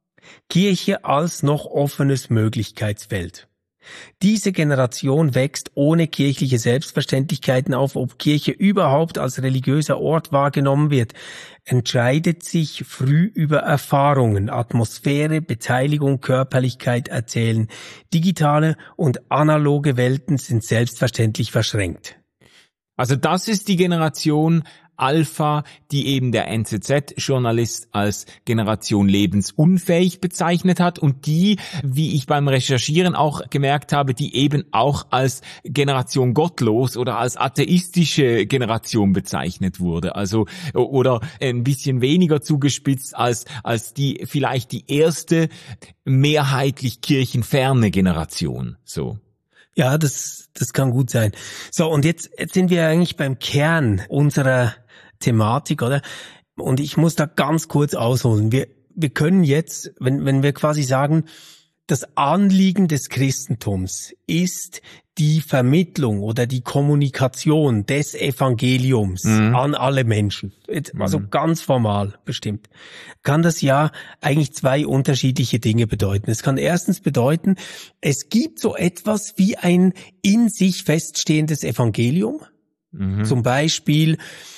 S3: Kirche als noch offenes Möglichkeitsfeld. Diese Generation wächst ohne kirchliche Selbstverständlichkeiten auf. Ob Kirche überhaupt als religiöser Ort wahrgenommen wird, entscheidet sich früh über Erfahrungen, Atmosphäre, Beteiligung, Körperlichkeit erzählen. Digitale und analoge Welten sind selbstverständlich verschränkt.
S2: Also das ist die Generation Alpha, die eben der N Z Z-Journalist als Generation lebensunfähig bezeichnet hat und die, wie ich beim Recherchieren auch gemerkt habe, die eben auch als Generation gottlos oder als atheistische Generation bezeichnet wurde. Also oder ein bisschen weniger zugespitzt als als die vielleicht die erste mehrheitlich kirchenferne Generation. So.
S3: Ja, das, das kann gut sein. So, und jetzt, jetzt sind wir eigentlich beim Kern unserer Thematik, oder? Und ich muss da ganz kurz ausholen. Wir, wir können jetzt, wenn, wenn wir quasi sagen, das Anliegen des Christentums ist die Vermittlung oder die Kommunikation des Evangeliums mhm. an alle Menschen. Also mhm. ganz formal bestimmt. Kann das ja eigentlich zwei unterschiedliche Dinge bedeuten. Es kann erstens bedeuten, es gibt so etwas wie ein in sich feststehendes Evangelium. Mhm. Zum Beispiel,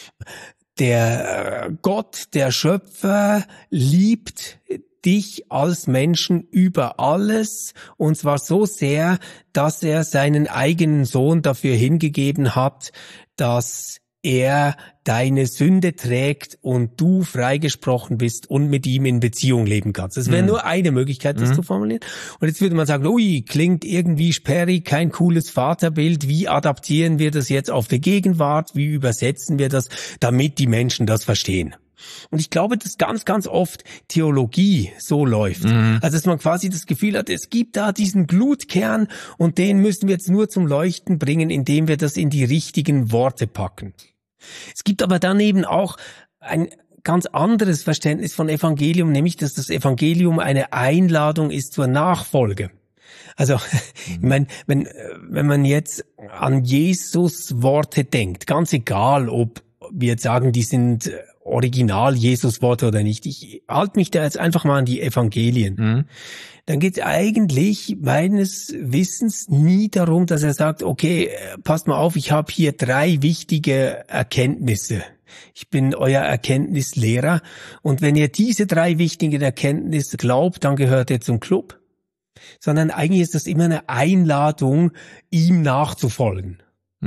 S3: der Gott, der Schöpfer, liebt dich als Menschen über alles, und zwar so sehr, dass er seinen eigenen Sohn dafür hingegeben hat, dass er deine Sünde trägt und du freigesprochen bist und mit ihm in Beziehung leben kannst. Das wäre mhm. nur eine Möglichkeit, das mhm. zu formulieren. Und jetzt würde man sagen, ui, klingt irgendwie sperrig, kein cooles Vaterbild. Wie adaptieren wir das jetzt auf die Gegenwart? Wie übersetzen wir das, damit die Menschen das verstehen? Und ich glaube, dass ganz, ganz oft Theologie so läuft. Mhm. Also, dass man quasi das Gefühl hat, es gibt da diesen Glutkern und den müssen wir jetzt nur zum Leuchten bringen, indem wir das in die richtigen Worte packen. Es gibt aber dann eben auch ein ganz anderes Verständnis von Evangelium, nämlich, dass das Evangelium eine Einladung ist zur Nachfolge. Also, ich meine, wenn, wenn man jetzt an Jesus Worte denkt, ganz egal, ob wir jetzt sagen, die sind Original-Jesus-Worte oder nicht, ich halte mich da jetzt einfach mal an die Evangelien. Mhm. Dann geht es eigentlich meines Wissens nie darum, dass er sagt, okay, passt mal auf, ich habe hier drei wichtige Erkenntnisse. Ich bin euer Erkenntnislehrer und wenn ihr diese drei wichtigen Erkenntnisse glaubt, dann gehört ihr zum Club. Sondern eigentlich ist das immer eine Einladung, ihm nachzufolgen.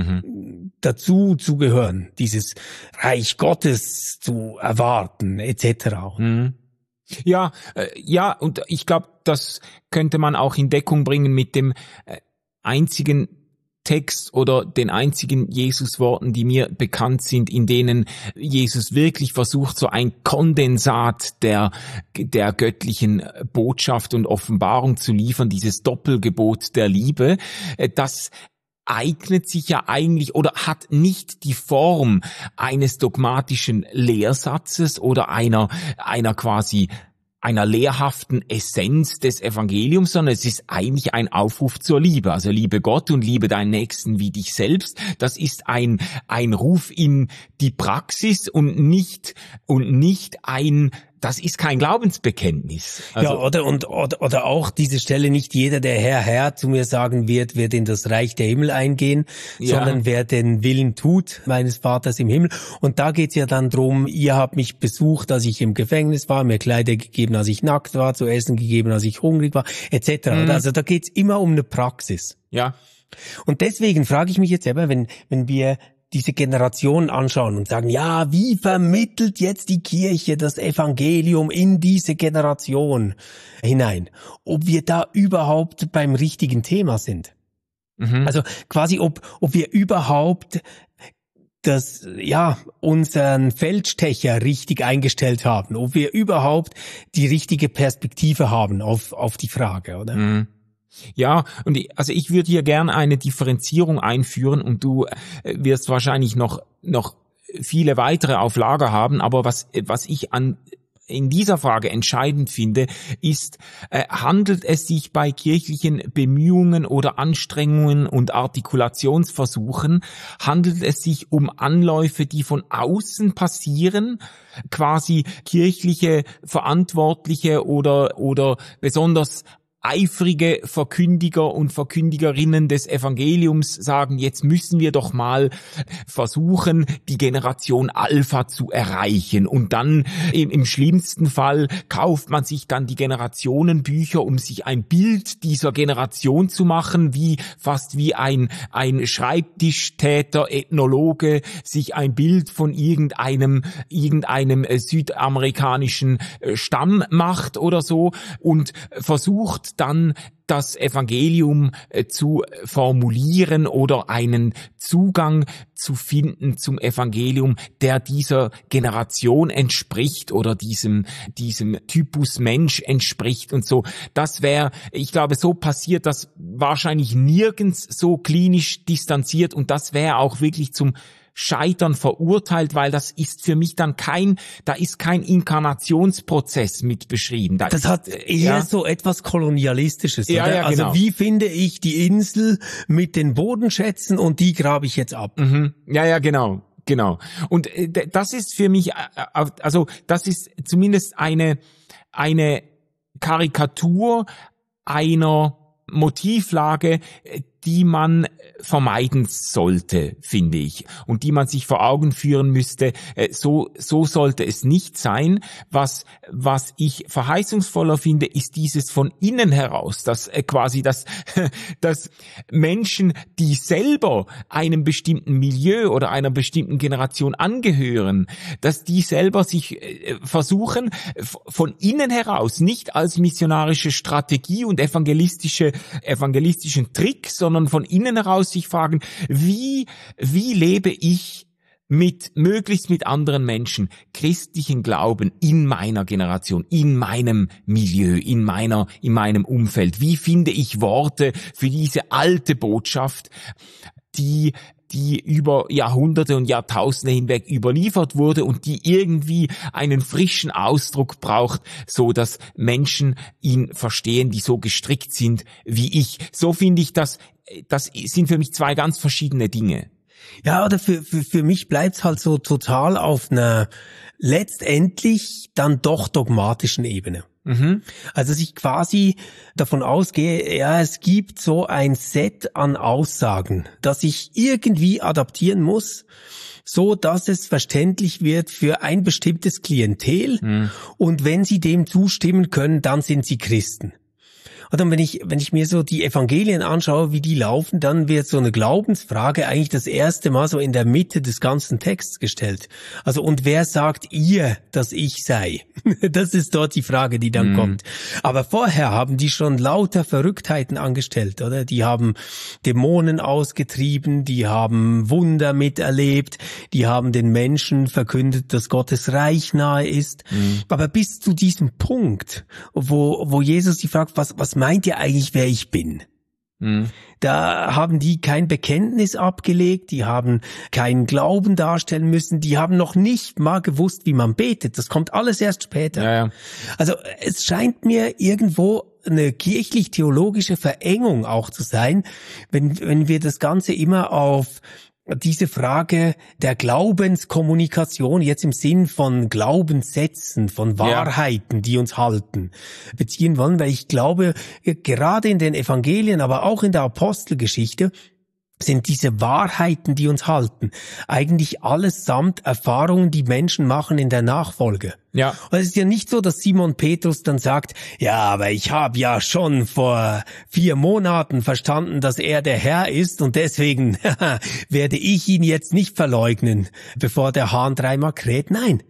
S3: Mhm. Dazu zu gehören, dieses Reich Gottes zu erwarten, et cetera.
S2: Mhm. Ja, äh, ja, und ich glaube, das könnte man auch in Deckung bringen mit dem äh, einzigen Text oder den einzigen Jesus-Worten, die mir bekannt sind, in denen Jesus wirklich versucht, so ein Kondensat der, der göttlichen Botschaft und Offenbarung zu liefern, dieses Doppelgebot der Liebe, äh, das eignet sich ja eigentlich oder hat nicht die Form eines dogmatischen Lehrsatzes oder einer, einer quasi einer lehrhaften Essenz des Evangeliums, sondern es ist eigentlich ein Aufruf zur Liebe. Also liebe Gott und liebe deinen Nächsten wie dich selbst. Das ist ein, ein Ruf in die Praxis und nicht, und nicht ein, das ist kein Glaubensbekenntnis.
S3: Also, ja, oder, und, oder, oder auch diese Stelle, nicht jeder, der Herr, Herr zu mir sagen wird, wird in das Reich der Himmel eingehen, ja. sondern wer den Willen tut, meines Vaters im Himmel. Und da geht's ja dann drum, ihr habt mich besucht, als ich im Gefängnis war, mir Kleider gegeben, als ich nackt war, zu essen gegeben, als ich hungrig war, et cetera. Mhm. Also da geht's immer um eine Praxis.
S2: Ja.
S3: Und deswegen frage ich mich jetzt selber, wenn, wenn wir diese Generation anschauen und sagen, ja, wie vermittelt jetzt die Kirche das Evangelium in diese Generation hinein? Ob wir da überhaupt beim richtigen Thema sind? Mhm. Also quasi, ob, ob wir überhaupt das, ja, unseren Feldstecher richtig eingestellt haben, ob wir überhaupt die richtige Perspektive haben auf, auf die Frage, oder?
S2: Mhm. Ja, und ich, also ich würde hier gerne eine Differenzierung einführen und du wirst wahrscheinlich noch noch viele weitere auf Lager haben, aber was was ich an in dieser Frage entscheidend finde, ist, äh, handelt es sich bei kirchlichen Bemühungen oder Anstrengungen und Artikulationsversuchen, handelt es sich um Anläufe, die von außen passieren, quasi kirchliche Verantwortliche oder oder besonders eifrige Verkündiger und Verkündigerinnen des Evangeliums sagen, jetzt müssen wir doch mal versuchen, die Generation Alpha zu erreichen. Und dann im, im schlimmsten Fall kauft man sich dann die Generationenbücher, um sich ein Bild dieser Generation zu machen, wie fast wie ein, ein Schreibtischtäter, Ethnologe sich ein Bild von irgendeinem, irgendeinem südamerikanischen Stamm macht oder so und versucht dann das Evangelium äh, zu formulieren oder einen Zugang zu finden zum Evangelium, der dieser Generation entspricht oder diesem diesem Typus Mensch entspricht und so. Das wäre, ich glaube, so passiert das wahrscheinlich nirgends so klinisch distanziert und das wäre auch wirklich zum Scheitern verurteilt, weil das ist für mich dann kein, da ist kein Inkarnationsprozess mit beschrieben.
S3: Da das
S2: ist,
S3: hat eher ja. so etwas Kolonialistisches.
S2: Ja,
S3: oder?
S2: Ja,
S3: also
S2: genau.
S3: Wie finde ich die Insel mit den Bodenschätzen und die grabe ich jetzt ab?
S2: Mhm. Ja, ja, genau. Genau. Und äh, das ist für mich, äh, also das ist zumindest eine, eine Karikatur einer Motivlage, die man vermeiden sollte, finde ich, und die man sich vor Augen führen müsste. So, so sollte es nicht sein. Was, was ich verheißungsvoller finde, ist dieses von innen heraus, dass quasi, dass, dass Menschen, die selber einem bestimmten Milieu oder einer bestimmten Generation angehören, dass die selber sich versuchen, von innen heraus, nicht als missionarische Strategie und evangelistische, evangelistischen Trick, sondern von innen heraus sich fragen, wie, wie lebe ich mit, möglichst mit anderen Menschen, christlichen Glauben in meiner Generation, in meinem Milieu, in meiner, in meinem Umfeld? Wie finde ich Worte für diese alte Botschaft, die die über Jahrhunderte und Jahrtausende hinweg überliefert wurde und die irgendwie einen frischen Ausdruck braucht, so dass Menschen ihn verstehen, die so gestrickt sind wie ich. So finde ich, das, das sind für mich zwei ganz verschiedene Dinge.
S3: Ja, oder für, für, für mich bleibt's halt so total auf einer letztendlich dann doch dogmatischen Ebene. Mhm. Also dass ich quasi davon ausgehe, ja, es gibt so ein Set an Aussagen, das ich irgendwie adaptieren muss, so dass es verständlich wird für ein bestimmtes Klientel. Mhm. Und wenn sie dem zustimmen können, dann sind sie Christen. Und dann, wenn ich, wenn ich mir so die Evangelien anschaue, wie die laufen, dann wird so eine Glaubensfrage eigentlich das erste Mal so in der Mitte des ganzen Texts gestellt. Also, und wer sagt ihr, dass ich sei? Das ist dort die Frage, die dann mm. kommt. Aber vorher haben die schon lauter Verrücktheiten angestellt, oder? Die haben Dämonen ausgetrieben, die haben Wunder miterlebt, die haben den Menschen verkündet, dass Gottes Reich nahe ist. Mm. Aber bis zu diesem Punkt, wo, wo Jesus sie fragt, was, was meint ihr eigentlich, wer ich bin? Mhm. Da haben die kein Bekenntnis abgelegt, die haben keinen Glauben darstellen müssen, die haben noch nicht mal gewusst, wie man betet. Das kommt alles erst später. Ja, ja. Also es scheint mir irgendwo eine kirchlich-theologische Verengung auch zu sein, wenn, wenn wir das Ganze immer auf diese Frage der Glaubenskommunikation jetzt im Sinn von Glaubenssätzen, von Wahrheiten, ja, die uns halten, beziehen wollen, weil ich glaube, gerade in den Evangelien, aber auch in der Apostelgeschichte sind diese Wahrheiten, die uns halten, eigentlich allesamt Erfahrungen, die Menschen machen in der Nachfolge. Ja. Und es ist ja nicht so, dass Simon Petrus dann sagt, ja, aber ich habe ja schon vor vier Monaten verstanden, dass er der Herr ist und deswegen werde ich ihn jetzt nicht verleugnen, bevor der Hahn dreimal kräht. Nein.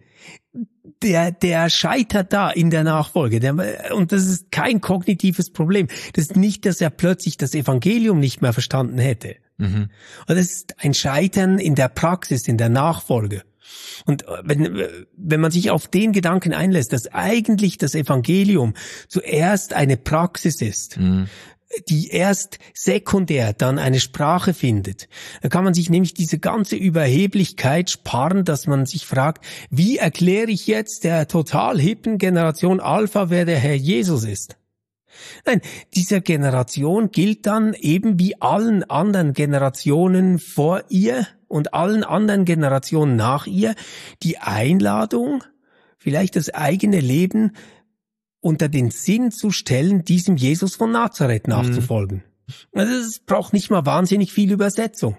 S3: Der, der scheitert da in der Nachfolge. Der, und das ist kein kognitives Problem. Das ist nicht, dass er plötzlich das Evangelium nicht mehr verstanden hätte. Mhm. Und das ist ein Scheitern in der Praxis, in der Nachfolge. Und wenn, wenn man sich auf den Gedanken einlässt, dass eigentlich das Evangelium zuerst eine Praxis ist, mhm, die erst sekundär dann eine Sprache findet, dann kann man sich nämlich diese ganze Überheblichkeit sparen, dass man sich fragt, wie erkläre ich jetzt der total hippen Generation Alpha, wer der Herr Jesus ist? Nein, dieser Generation gilt dann eben wie allen anderen Generationen vor ihr und allen anderen Generationen nach ihr die Einladung, vielleicht das eigene Leben unter den Sinn zu stellen, diesem Jesus von Nazareth nachzufolgen. Also es braucht nicht mal wahnsinnig viel Übersetzung.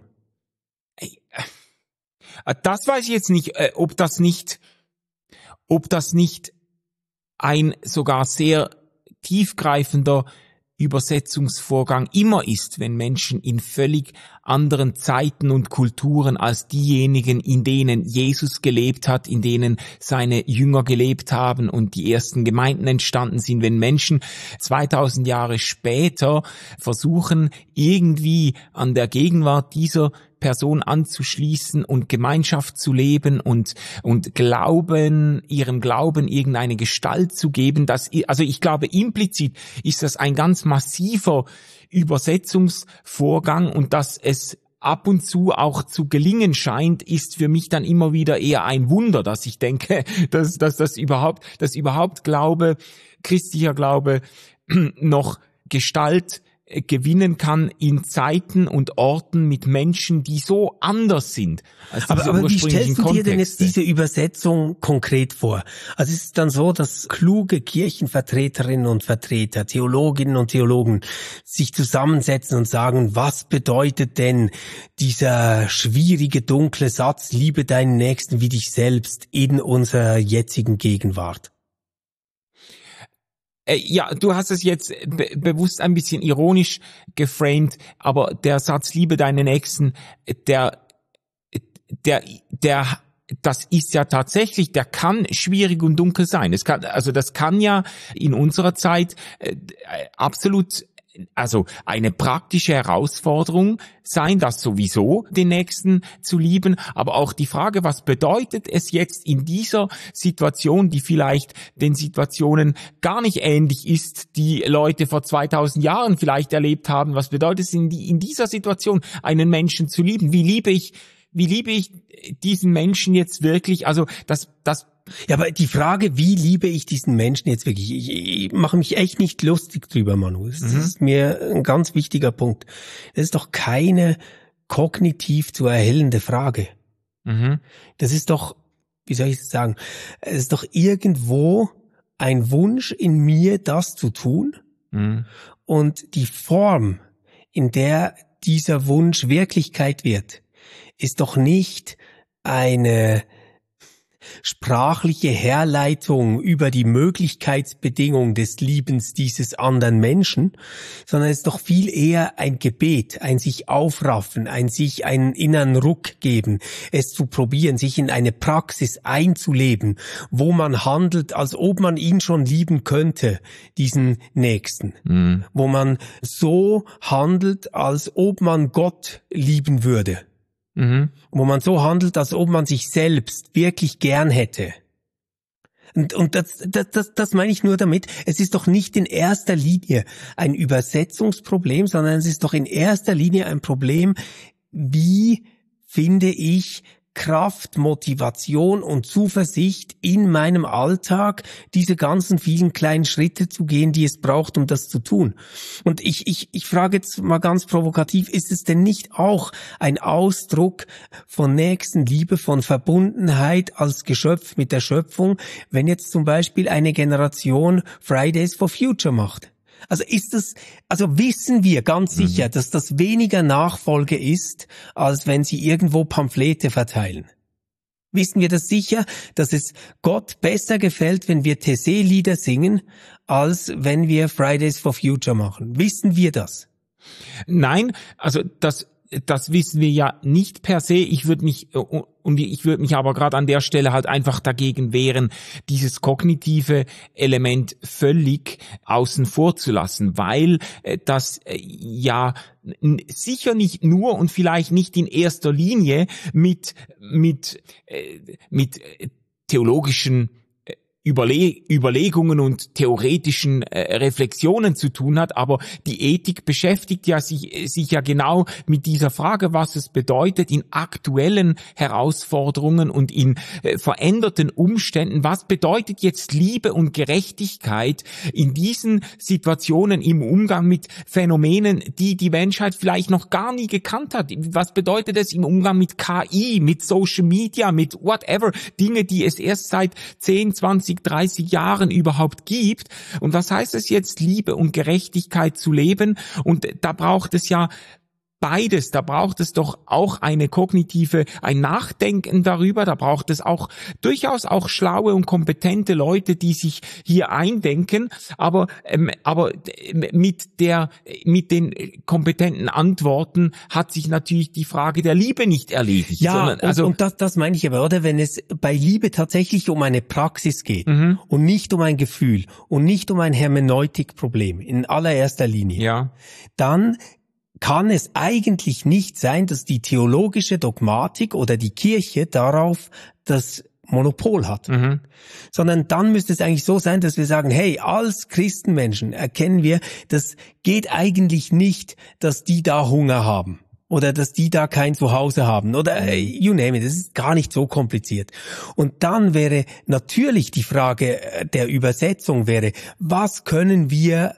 S2: Das weiß ich jetzt nicht, ob das nicht, ob das nicht ein sogar sehr tiefgreifender Übersetzungsvorgang immer ist, wenn Menschen in völlig anderen Zeiten und Kulturen als diejenigen, in denen Jesus gelebt hat, in denen seine Jünger gelebt haben und die ersten Gemeinden entstanden sind, wenn Menschen zweitausend Jahre später versuchen, irgendwie an der Gegenwart dieser Person anzuschließen und Gemeinschaft zu leben und und Glauben, ihrem Glauben irgendeine Gestalt zu geben. Das, also ich glaube, implizit ist das ein ganz massiver Übersetzungsvorgang, und dass es ab und zu auch zu gelingen scheint, ist für mich dann immer wieder eher ein Wunder, dass ich denke, dass, dass das überhaupt, dass überhaupt Glaube, christlicher Glaube noch Gestalt gewinnen kann in Zeiten und Orten mit Menschen, die so anders sind als diese
S3: aber, aber wie
S2: ursprünglichen
S3: stellst du dir denn jetzt
S2: Kontexte.
S3: diese Übersetzung konkret vor? Also ist es dann so, dass kluge Kirchenvertreterinnen und Vertreter, Theologinnen und Theologen sich zusammensetzen und sagen, was bedeutet denn dieser schwierige, dunkle Satz, liebe deinen Nächsten wie dich selbst in unserer jetzigen Gegenwart?
S2: Ja, du hast es jetzt be- bewusst ein bisschen ironisch geframed, aber der Satz liebe deinen Nächsten, der, der, der, das ist ja tatsächlich, der kann schwierig und dunkel sein. Es kann, also das kann ja in unserer Zeit äh, absolut, also eine praktische Herausforderung sein, das sowieso den Nächsten zu lieben, aber auch die Frage, was bedeutet es jetzt in dieser Situation, die vielleicht den Situationen gar nicht ähnlich ist, die Leute vor zweitausend Jahren vielleicht erlebt haben, was bedeutet es in, die, in dieser Situation, einen Menschen zu lieben? Wie liebe ich, wie liebe ich diesen Menschen jetzt wirklich? Also das, das
S3: Ja, aber die Frage, wie liebe ich diesen Menschen jetzt wirklich? Ich, ich mache mich echt nicht lustig drüber, Manu. Das mhm. ist mir ein ganz wichtiger Punkt. Das ist doch keine kognitiv zu erhellende Frage. Mhm. Das ist doch, wie soll ich das sagen? Es ist doch irgendwo ein Wunsch in mir, das zu tun. Mhm. Und die Form, in der dieser Wunsch Wirklichkeit wird, ist doch nicht eine sprachliche Herleitung über die Möglichkeitsbedingung des Liebens dieses anderen Menschen, sondern es ist doch viel eher ein Gebet, ein sich aufraffen, ein sich einen inneren Ruck geben, es zu probieren, sich in eine Praxis einzuleben, wo man handelt, als ob man ihn schon lieben könnte, diesen Nächsten, mhm. wo man so handelt, als ob man Gott lieben würde. Mhm. Wo man so handelt, als ob man sich selbst wirklich gern hätte. Und, und das, das, das, das meine ich nur damit, es ist doch nicht in erster Linie ein Übersetzungsproblem, sondern es ist doch in erster Linie ein Problem, wie finde ich Kraft, Motivation und Zuversicht in meinem Alltag, diese ganzen vielen kleinen Schritte zu gehen, die es braucht, um das zu tun. Und ich, ich, ich frage jetzt mal ganz provokativ, ist es denn nicht auch ein Ausdruck von Nächstenliebe, von Verbundenheit als Geschöpf mit der Schöpfung, wenn jetzt zum Beispiel eine Generation Fridays for Future macht? Also ist das, also wissen wir ganz sicher, mhm. dass das weniger Nachfolge ist, als wenn sie irgendwo Pamphlete verteilen. Wissen wir das sicher, dass es Gott besser gefällt, wenn wir Taizé-Lieder singen, als wenn wir Fridays for Future machen? Wissen wir das?
S2: Nein, also das Das wissen wir ja nicht per se. Ich würde mich und ich würde mich aber gerade an der Stelle halt einfach dagegen wehren, dieses kognitive Element völlig außen vor zu lassen, weil das ja sicher nicht nur und vielleicht nicht in erster Linie mit mit mit theologischen Überle- Überlegungen und theoretischen äh, Reflexionen zu tun hat, aber die Ethik beschäftigt ja sich, sich ja genau mit dieser Frage, was es bedeutet in aktuellen Herausforderungen und in äh, veränderten Umständen, was bedeutet jetzt Liebe und Gerechtigkeit in diesen Situationen im Umgang mit Phänomenen, die die Menschheit vielleicht noch gar nie gekannt hat. Was bedeutet es im Umgang mit K I, mit Social Media, mit whatever, Dinge, die es erst seit zehn, zwanzig, dreißig Jahren überhaupt gibt. Und was heißt es jetzt, Liebe und Gerechtigkeit zu leben? Und da braucht es ja beides, da braucht es doch auch eine kognitive, ein Nachdenken darüber, da braucht es auch durchaus auch schlaue und kompetente Leute, die sich hier eindenken, aber ähm, aber mit der mit den kompetenten Antworten hat sich natürlich die Frage der Liebe nicht erledigt.
S3: Ja,
S2: sondern,
S3: und,
S2: also
S3: und das, das meine ich aber, oder? Wenn es bei Liebe tatsächlich um eine Praxis geht mhm. und nicht um ein Gefühl und nicht um ein Hermeneutikproblem in allererster Linie,
S2: ja.
S3: dann kann es eigentlich nicht sein, dass die theologische Dogmatik oder die Kirche darauf das Monopol hat. Mhm. Sondern dann müsste es eigentlich so sein, dass wir sagen, hey, als Christenmenschen erkennen wir, das geht eigentlich nicht, dass die da Hunger haben. Oder dass die da kein Zuhause haben. Oder you name it, das ist gar nicht so kompliziert. Und dann wäre natürlich die Frage der Übersetzung wäre, was können wir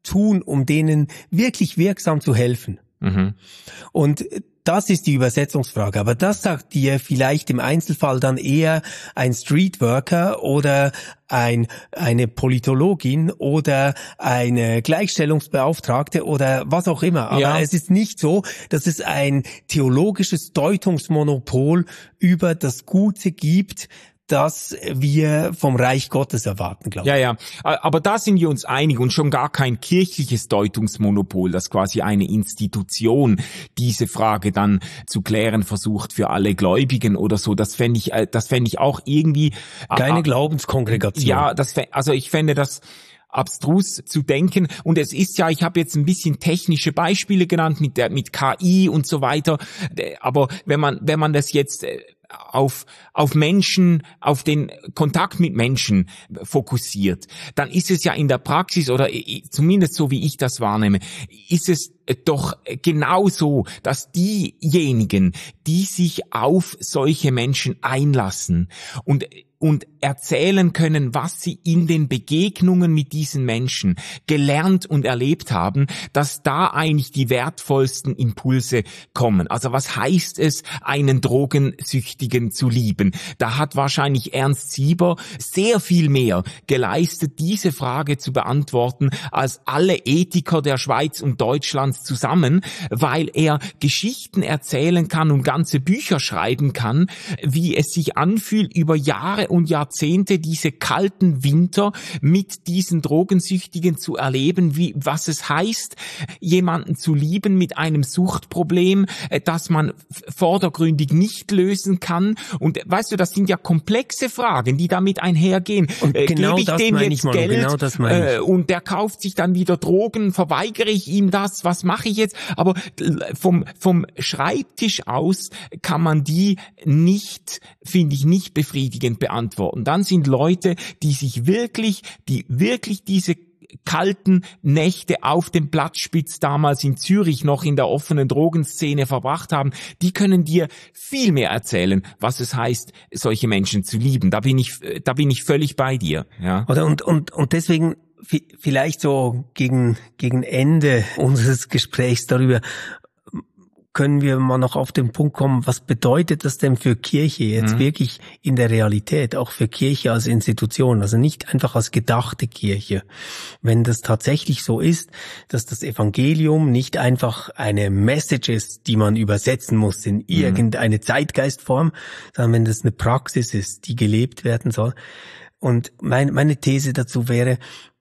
S3: tun, um denen wirklich wirksam zu helfen? Mhm. Und das ist die Übersetzungsfrage. Aber das sagt dir vielleicht im Einzelfall dann eher ein Streetworker oder ein, eine Politologin oder eine Gleichstellungsbeauftragte oder was auch immer. Aber ja. Es ist nicht so, dass es ein theologisches Deutungsmonopol über das Gute gibt, das wir vom Reich Gottes erwarten, glaube ich.
S2: Ja, ja. Aber da sind wir uns einig und schon gar kein kirchliches Deutungsmonopol, das quasi eine Institution diese Frage dann zu klären versucht für alle Gläubigen oder so. Das fände ich, das fände ich auch irgendwie.
S3: Keine äh, Glaubenskongregation.
S2: Ja, das, also ich fände das abstrus zu denken. Und es ist ja, ich habe jetzt ein bisschen technische Beispiele genannt mit der, mit K I und so weiter. Aber wenn man, wenn man das jetzt auf, auf Menschen, auf den Kontakt mit Menschen fokussiert, dann ist es ja in der Praxis, oder zumindest so wie ich das wahrnehme, ist es doch genauso, dass diejenigen, die sich auf solche Menschen einlassen und und erzählen können, was sie in den Begegnungen mit diesen Menschen gelernt und erlebt haben, dass da eigentlich die wertvollsten Impulse kommen. Also was heißt es, einen Drogensüchtigen zu lieben? Da hat wahrscheinlich Ernst Sieber sehr viel mehr geleistet, diese Frage zu beantworten, als alle Ethiker der Schweiz und Deutschlands zusammen, weil er Geschichten erzählen kann und ganze Bücher schreiben kann, wie es sich anfühlt, über Jahre und Jahrzehnte diese kalten Winter mit diesen Drogensüchtigen zu erleben, wie was es heißt, jemanden zu lieben mit einem Suchtproblem, das man vordergründig nicht lösen kann. Und weißt du, das sind ja komplexe Fragen, die damit einhergehen.
S3: Und genau
S2: Gebe ich
S3: das
S2: dem
S3: meine
S2: jetzt
S3: ich mal,
S2: Geld
S3: genau das meine ich.
S2: Äh, und der kauft sich dann wieder Drogen, verweigere ich ihm das, was mache ich jetzt? Aber vom vom Schreibtisch aus kann man die nicht, finde ich, nicht befriedigend beantworten. Dann sind Leute, die sich wirklich, die wirklich diese kalten Nächte auf dem Platzspitz damals in Zürich noch in der offenen Drogenszene verbracht haben, die können dir viel mehr erzählen, was es heißt, solche Menschen zu lieben. Da bin ich, da bin ich völlig bei dir. Ja.
S3: Oder und und und deswegen vielleicht so gegen gegen Ende unseres Gesprächs darüber können wir mal noch auf den Punkt kommen, was bedeutet das denn für Kirche jetzt mhm. wirklich in der Realität, auch für Kirche als Institution, also nicht einfach als gedachte Kirche. Wenn das tatsächlich so ist, dass das Evangelium nicht einfach eine Message ist, die man übersetzen muss in irgendeine mhm. Zeitgeistform, sondern wenn das eine Praxis ist, die gelebt werden soll. Und mein, meine These dazu wäre,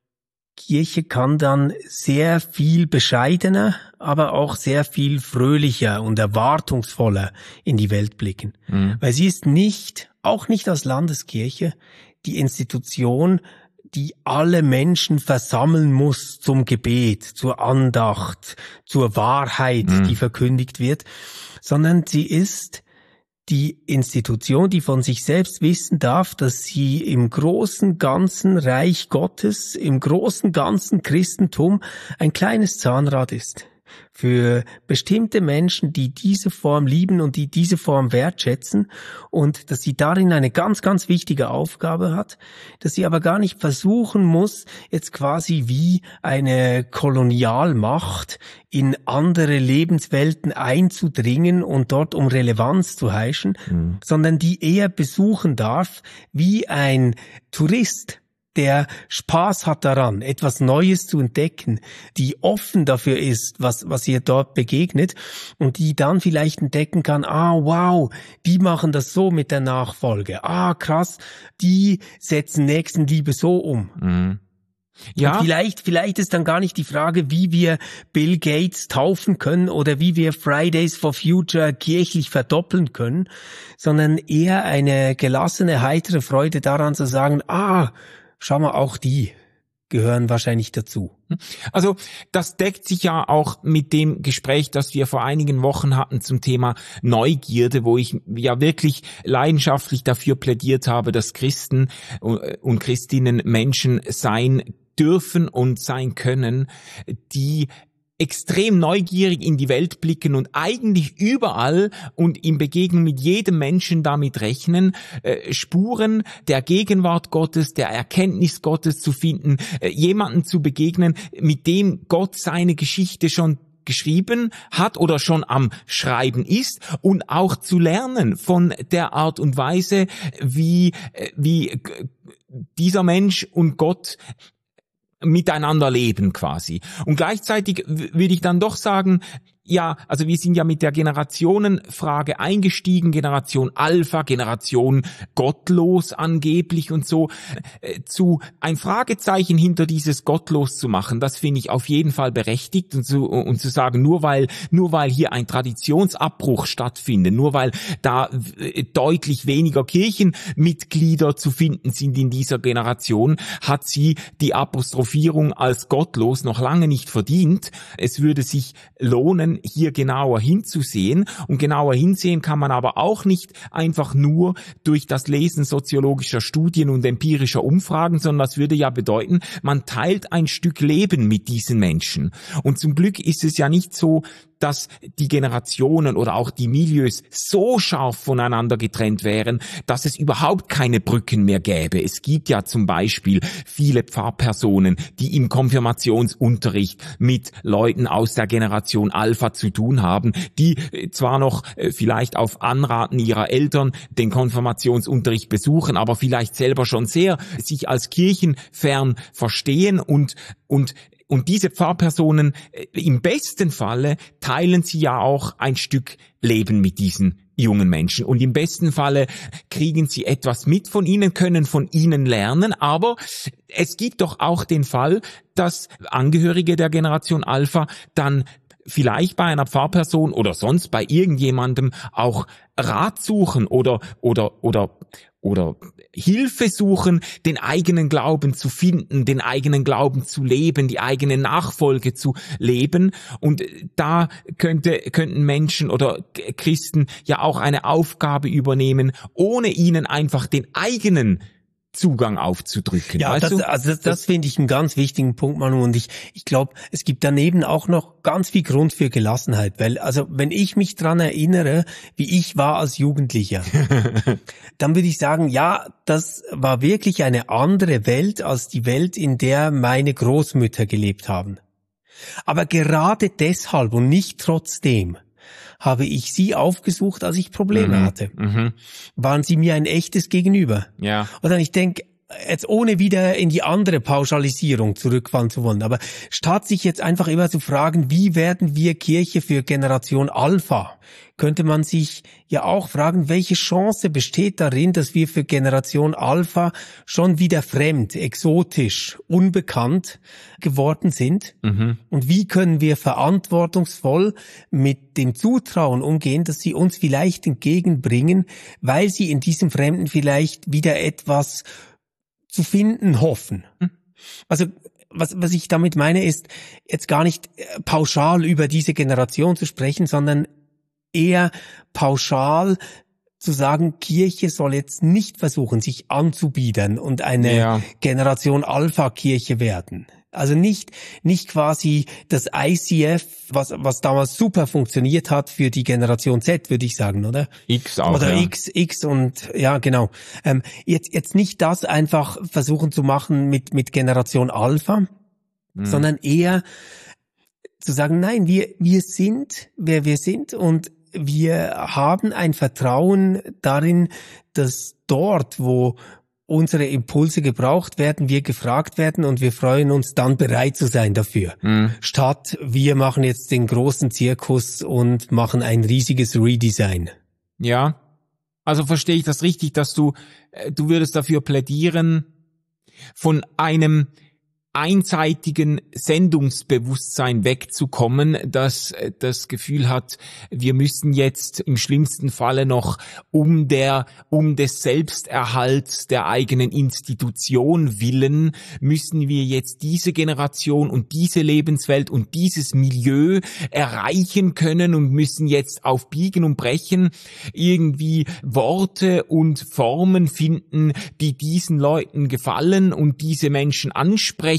S3: Kirche kann dann sehr viel bescheidener, aber auch sehr viel fröhlicher und erwartungsvoller in die Welt blicken. Mhm. Weil sie ist nicht, auch nicht als Landeskirche, die Institution, die alle Menschen versammeln muss zum Gebet, zur Andacht, zur Wahrheit, mhm. die verkündigt wird, sondern sie ist die Institution, die von sich selbst wissen darf, dass sie im großen, ganzen Reich Gottes, im großen, ganzen Christentum ein kleines Zahnrad ist. Für bestimmte Menschen, die diese Form lieben und die diese Form wertschätzen, und dass sie darin eine ganz, ganz wichtige Aufgabe hat, dass sie aber gar nicht versuchen muss, jetzt quasi wie eine Kolonialmacht in andere Lebenswelten einzudringen und dort um Relevanz zu heischen, mhm. sondern die eher besuchen darf wie ein Tourist, der Spaß hat daran, etwas Neues zu entdecken, die offen dafür ist, was was ihr dort begegnet, und die dann vielleicht entdecken kann, ah wow, die machen das so mit der Nachfolge, ah krass, die setzen Nächstenliebe so um. Mhm. Ja. Und vielleicht, vielleicht ist dann gar nicht die Frage, wie wir Bill Gates taufen können oder wie wir Fridays for Future kirchlich verdoppeln können, sondern eher eine gelassene, heitere Freude daran zu sagen, ah, schau mal, auch die gehören wahrscheinlich dazu.
S2: Also das deckt sich ja auch mit dem Gespräch, das wir vor einigen Wochen hatten zum Thema Neugierde, wo ich ja wirklich leidenschaftlich dafür plädiert habe, dass Christen und Christinnen Menschen sein dürfen und sein können, die extrem neugierig in die Welt blicken und eigentlich überall und in Begegnung mit jedem Menschen damit rechnen, äh, Spuren der Gegenwart Gottes, der Erkenntnis Gottes zu finden, äh, jemanden zu begegnen, mit dem Gott seine Geschichte schon geschrieben hat oder schon am Schreiben ist, und auch zu lernen von der Art und Weise, wie, wie dieser Mensch und Gott miteinander leben quasi. Und gleichzeitig würde ich dann doch sagen, ja, also wir sind ja mit der Generationenfrage eingestiegen, Generation Alpha, Generation gottlos angeblich und so, äh, zu ein Fragezeichen hinter dieses gottlos zu machen, das finde ich auf jeden Fall berechtigt, und zu, und zu sagen, nur weil, nur weil hier ein Traditionsabbruch stattfindet, nur weil da äh, deutlich weniger Kirchenmitglieder zu finden sind in dieser Generation, hat sie die Apostrophierung als gottlos noch lange nicht verdient. Es würde sich lohnen, hier genauer hinzusehen, und genauer hinsehen kann man aber auch nicht einfach nur durch das Lesen soziologischer Studien und empirischer Umfragen, sondern das würde ja bedeuten, man teilt ein Stück Leben mit diesen Menschen. Und zum Glück ist es ja nicht so, dass die Generationen oder auch die Milieus so scharf voneinander getrennt wären, dass es überhaupt keine Brücken mehr gäbe. Es gibt ja zum Beispiel viele Pfarrpersonen, die im Konfirmationsunterricht mit Leuten aus der Generation Alpha zu tun haben, die zwar noch vielleicht auf Anraten ihrer Eltern den Konfirmationsunterricht besuchen, aber vielleicht selber schon sehr sich als kirchenfern verstehen, und und Und diese Pfarrpersonen, im besten Falle teilen sie ja auch ein Stück Leben mit diesen jungen Menschen. Und im besten Falle kriegen sie etwas mit von ihnen, können von ihnen lernen. Aber es gibt doch auch den Fall, dass Angehörige der Generation Alpha dann vielleicht bei einer Pfarrperson oder sonst bei irgendjemandem auch Rat suchen oder oder oder oder Hilfe suchen, den eigenen Glauben zu finden, den eigenen Glauben zu leben, die eigene Nachfolge zu leben. Und da könnte, könnten Menschen oder Christen ja auch eine Aufgabe übernehmen, ohne ihnen einfach den eigenen Zugang aufzudrücken.
S3: Ja, das, also das, das finde ich einen ganz wichtigen Punkt, Manu. Und ich, ich glaube, es gibt daneben auch noch ganz viel Grund für Gelassenheit. Weil, also wenn ich mich dran erinnere, wie ich war als Jugendlicher, dann würde ich sagen, ja, das war wirklich eine andere Welt als die Welt, in der meine Großmütter gelebt haben. Aber gerade deshalb und nicht trotzdem habe ich sie aufgesucht, als ich Probleme mhm, hatte. Mhm. Waren sie mir ein echtes Gegenüber?
S2: Ja.
S3: Und dann ich denke, jetzt ohne wieder in die andere Pauschalisierung zurückfallen zu wollen, aber statt sich jetzt einfach immer zu fragen, wie werden wir Kirche für Generation Alpha, könnte man sich ja auch fragen, welche Chance besteht darin, dass wir für Generation Alpha schon wieder fremd, exotisch, unbekannt geworden sind? Mhm. Und wie können wir verantwortungsvoll mit dem Zutrauen umgehen, dass sie uns vielleicht entgegenbringen, weil sie in diesem Fremden vielleicht wieder etwas zu finden hoffen. Also was, was ich damit meine, ist jetzt gar nicht pauschal über diese Generation zu sprechen, sondern eher pauschal zu sagen, Kirche soll jetzt nicht versuchen, sich anzubiedern und eine ja. Generation Alpha-Kirche werden. Also nicht nicht quasi das I C F, was was damals super funktioniert hat für die Generation Z, würde ich sagen, oder?
S2: X auch,
S3: oder
S2: ja.
S3: X X und ja genau. Ähm, jetzt jetzt nicht das einfach versuchen zu machen mit mit Generation Alpha, mhm. sondern eher zu sagen, nein, wir wir sind wer wir sind und wir haben ein Vertrauen darin, dass dort, wo unsere Impulse gebraucht werden, wir gefragt werden und wir freuen uns dann bereit zu sein dafür. Mhm. Statt wir machen jetzt den großen Zirkus und machen ein riesiges Redesign.
S2: Ja, also verstehe ich das richtig, dass du, du würdest dafür plädieren, von einem einseitigen Sendungsbewusstsein wegzukommen, das das Gefühl hat, wir müssen jetzt im schlimmsten Falle noch um der um des Selbsterhalts der eigenen Institution willen, müssen wir jetzt diese Generation und diese Lebenswelt und dieses Milieu erreichen können und müssen jetzt auf Biegen und Brechen irgendwie Worte und Formen finden, die diesen Leuten gefallen und diese Menschen ansprechen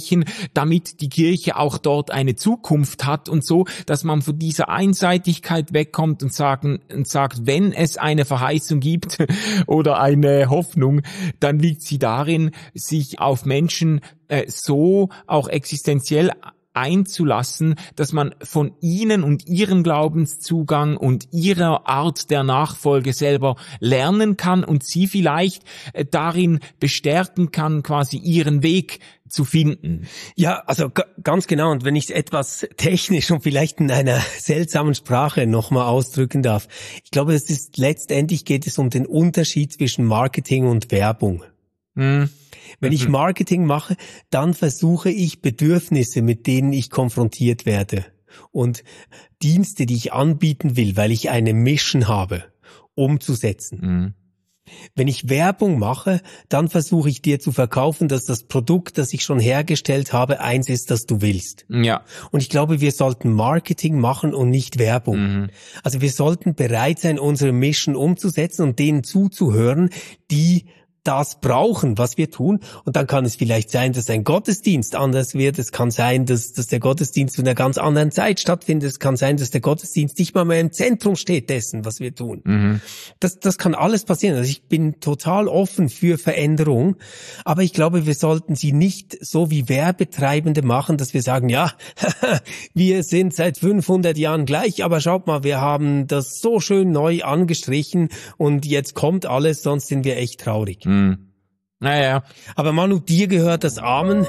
S2: sprechen, damit die Kirche auch dort eine Zukunft hat und so, dass man von dieser Einseitigkeit wegkommt und sagen und sagt, wenn es eine Verheißung gibt oder eine Hoffnung, dann liegt sie darin, sich auf Menschen äh, so auch existenziell einzulassen, dass man von ihnen und ihrem Glaubenszugang und ihrer Art der Nachfolge selber lernen kann und sie vielleicht äh, darin bestärken kann, quasi ihren Weg zu finden.
S3: Ja, also g- ganz genau. Und wenn ich es etwas technisch und vielleicht in einer seltsamen Sprache nochmal ausdrücken darf. Ich glaube, es ist letztendlich geht es um den Unterschied zwischen Marketing und Werbung.
S2: Hm.
S3: Wenn ich Marketing mache, dann versuche ich Bedürfnisse, mit denen ich konfrontiert werde und Dienste, die ich anbieten will, weil ich eine Mission habe, umzusetzen.
S2: Mhm.
S3: Wenn ich Werbung mache, dann versuche ich dir zu verkaufen, dass das Produkt, das ich schon hergestellt habe, eins ist, das du willst.
S2: Ja.
S3: Und ich glaube, wir sollten Marketing machen und nicht Werbung.
S2: Mhm.
S3: Also wir sollten bereit sein, unsere Mission umzusetzen und denen zuzuhören, die das brauchen, was wir tun. Und dann kann es vielleicht sein, dass ein Gottesdienst anders wird. Es kann sein, dass, dass der Gottesdienst zu einer ganz anderen Zeit stattfindet. Es kann sein, dass der Gottesdienst nicht mal mehr im Zentrum steht dessen, was wir tun. Mhm. Das, das kann alles passieren. Also ich bin total offen für Veränderung. Aber ich glaube, wir sollten sie nicht so wie Werbetreibende machen, dass wir sagen, ja, wir sind seit fünfhundert Jahren gleich, aber schaut mal, wir haben das so schön neu angestrichen und jetzt kommt alles, sonst sind wir echt traurig.
S2: Mhm. Naja.
S3: Aber Manu, dir gehört das Amen.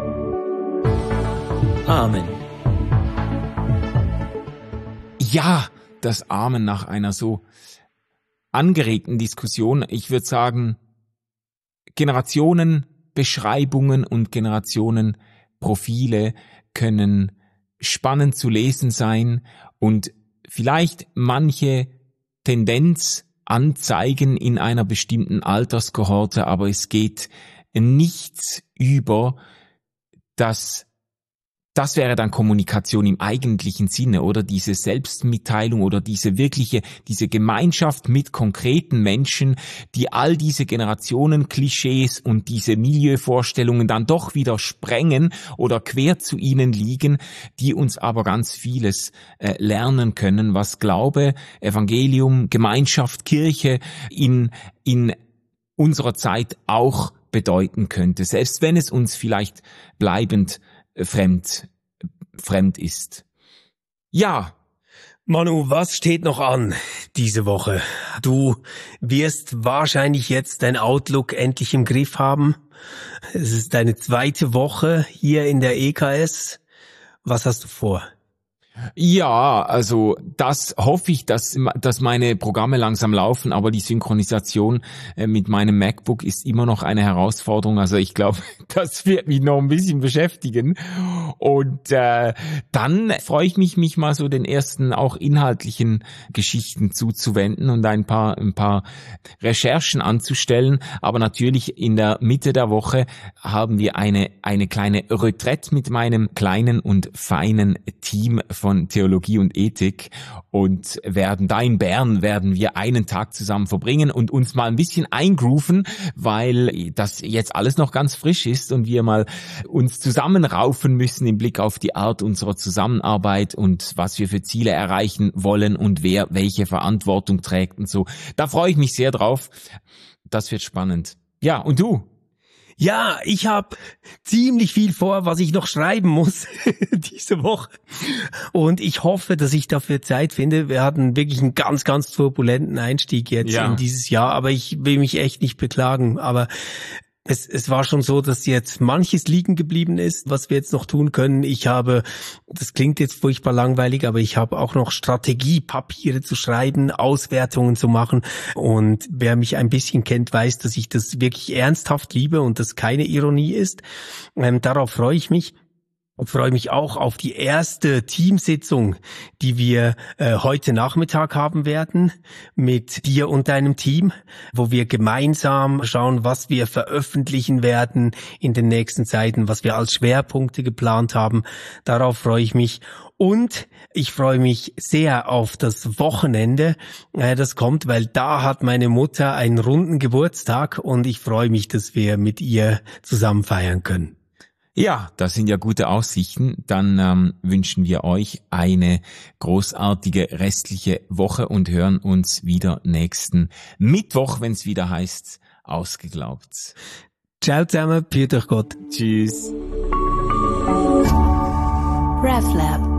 S2: Amen. Ja, das Amen nach einer so angeregten Diskussion. Ich würde sagen, Generationenbeschreibungen und Generationenprofile können spannend zu lesen sein und vielleicht manche Tendenz anzeigen in einer bestimmten Alterskohorte, aber es geht nichts über das, das wäre dann Kommunikation im eigentlichen Sinne, oder diese Selbstmitteilung oder diese wirkliche, diese Gemeinschaft mit konkreten Menschen, die all diese Generationen-Klischees und diese Milieuvorstellungen dann doch wieder sprengen oder quer zu ihnen liegen, die uns aber ganz vieles äh, lernen können, was Glaube, Evangelium, Gemeinschaft, Kirche in, in unserer Zeit auch bedeuten könnte, selbst wenn es uns vielleicht bleibend fremd, fremd ist. Ja.
S3: Manu, was steht noch an diese Woche? Du wirst wahrscheinlich jetzt dein Outlook endlich im Griff haben. Es ist deine zweite Woche hier in der E K S. Was hast du vor?
S2: Ja, also das hoffe ich, dass dass meine Programme langsam laufen, aber die Synchronisation äh, mit meinem MacBook ist immer noch eine Herausforderung. Also ich glaube, das wird mich noch ein bisschen beschäftigen. Und äh, dann freue ich mich, mich mal so den ersten auch inhaltlichen Geschichten zuzuwenden und ein paar ein paar Recherchen anzustellen. Aber natürlich in der Mitte der Woche haben wir eine eine kleine Retraite mit meinem kleinen und feinen Team von Theologie und Ethik und werden da in Bern werden wir einen Tag zusammen verbringen und uns mal ein bisschen eingrooven, weil das jetzt alles noch ganz frisch ist und wir mal uns zusammenraufen müssen im Blick auf die Art unserer Zusammenarbeit und was wir für Ziele erreichen wollen und wer welche Verantwortung trägt und so. Da freue ich mich sehr drauf. Das wird spannend. Ja, und du?
S3: Ja, ich habe ziemlich viel vor, was ich noch schreiben muss diese Woche. Und ich hoffe, dass ich dafür Zeit finde. Wir hatten wirklich einen ganz, ganz turbulenten Einstieg jetzt ja. in dieses Jahr. Aber ich will mich echt nicht beklagen. Aber es, es war schon so, dass jetzt manches liegen geblieben ist, was wir jetzt noch tun können. Ich habe, das klingt jetzt furchtbar langweilig, aber ich habe auch noch Strategiepapiere zu schreiben, Auswertungen zu machen. Und wer mich ein bisschen kennt, weiß, dass ich das wirklich ernsthaft liebe und das keine Ironie ist. Ähm, darauf freue ich mich. Und freue mich auch auf die erste Teamsitzung, die wir äh, heute Nachmittag haben werden mit dir und deinem Team, wo wir gemeinsam schauen, was wir veröffentlichen werden in den nächsten Zeiten, was wir als Schwerpunkte geplant haben. Darauf freue ich mich. Und ich freue mich sehr auf das Wochenende, äh, das kommt, weil da hat meine Mutter einen runden Geburtstag und ich freue mich, dass wir mit ihr zusammen feiern können.
S2: Ja, das sind ja gute Aussichten. Dann ähm, wünschen wir euch eine großartige restliche Woche und hören uns wieder nächsten Mittwoch, wenn es wieder heißt, ausgeglaubt.
S3: Ciao zusammen, pfiat euch Gott.
S2: Tschüss.
S1: RefLab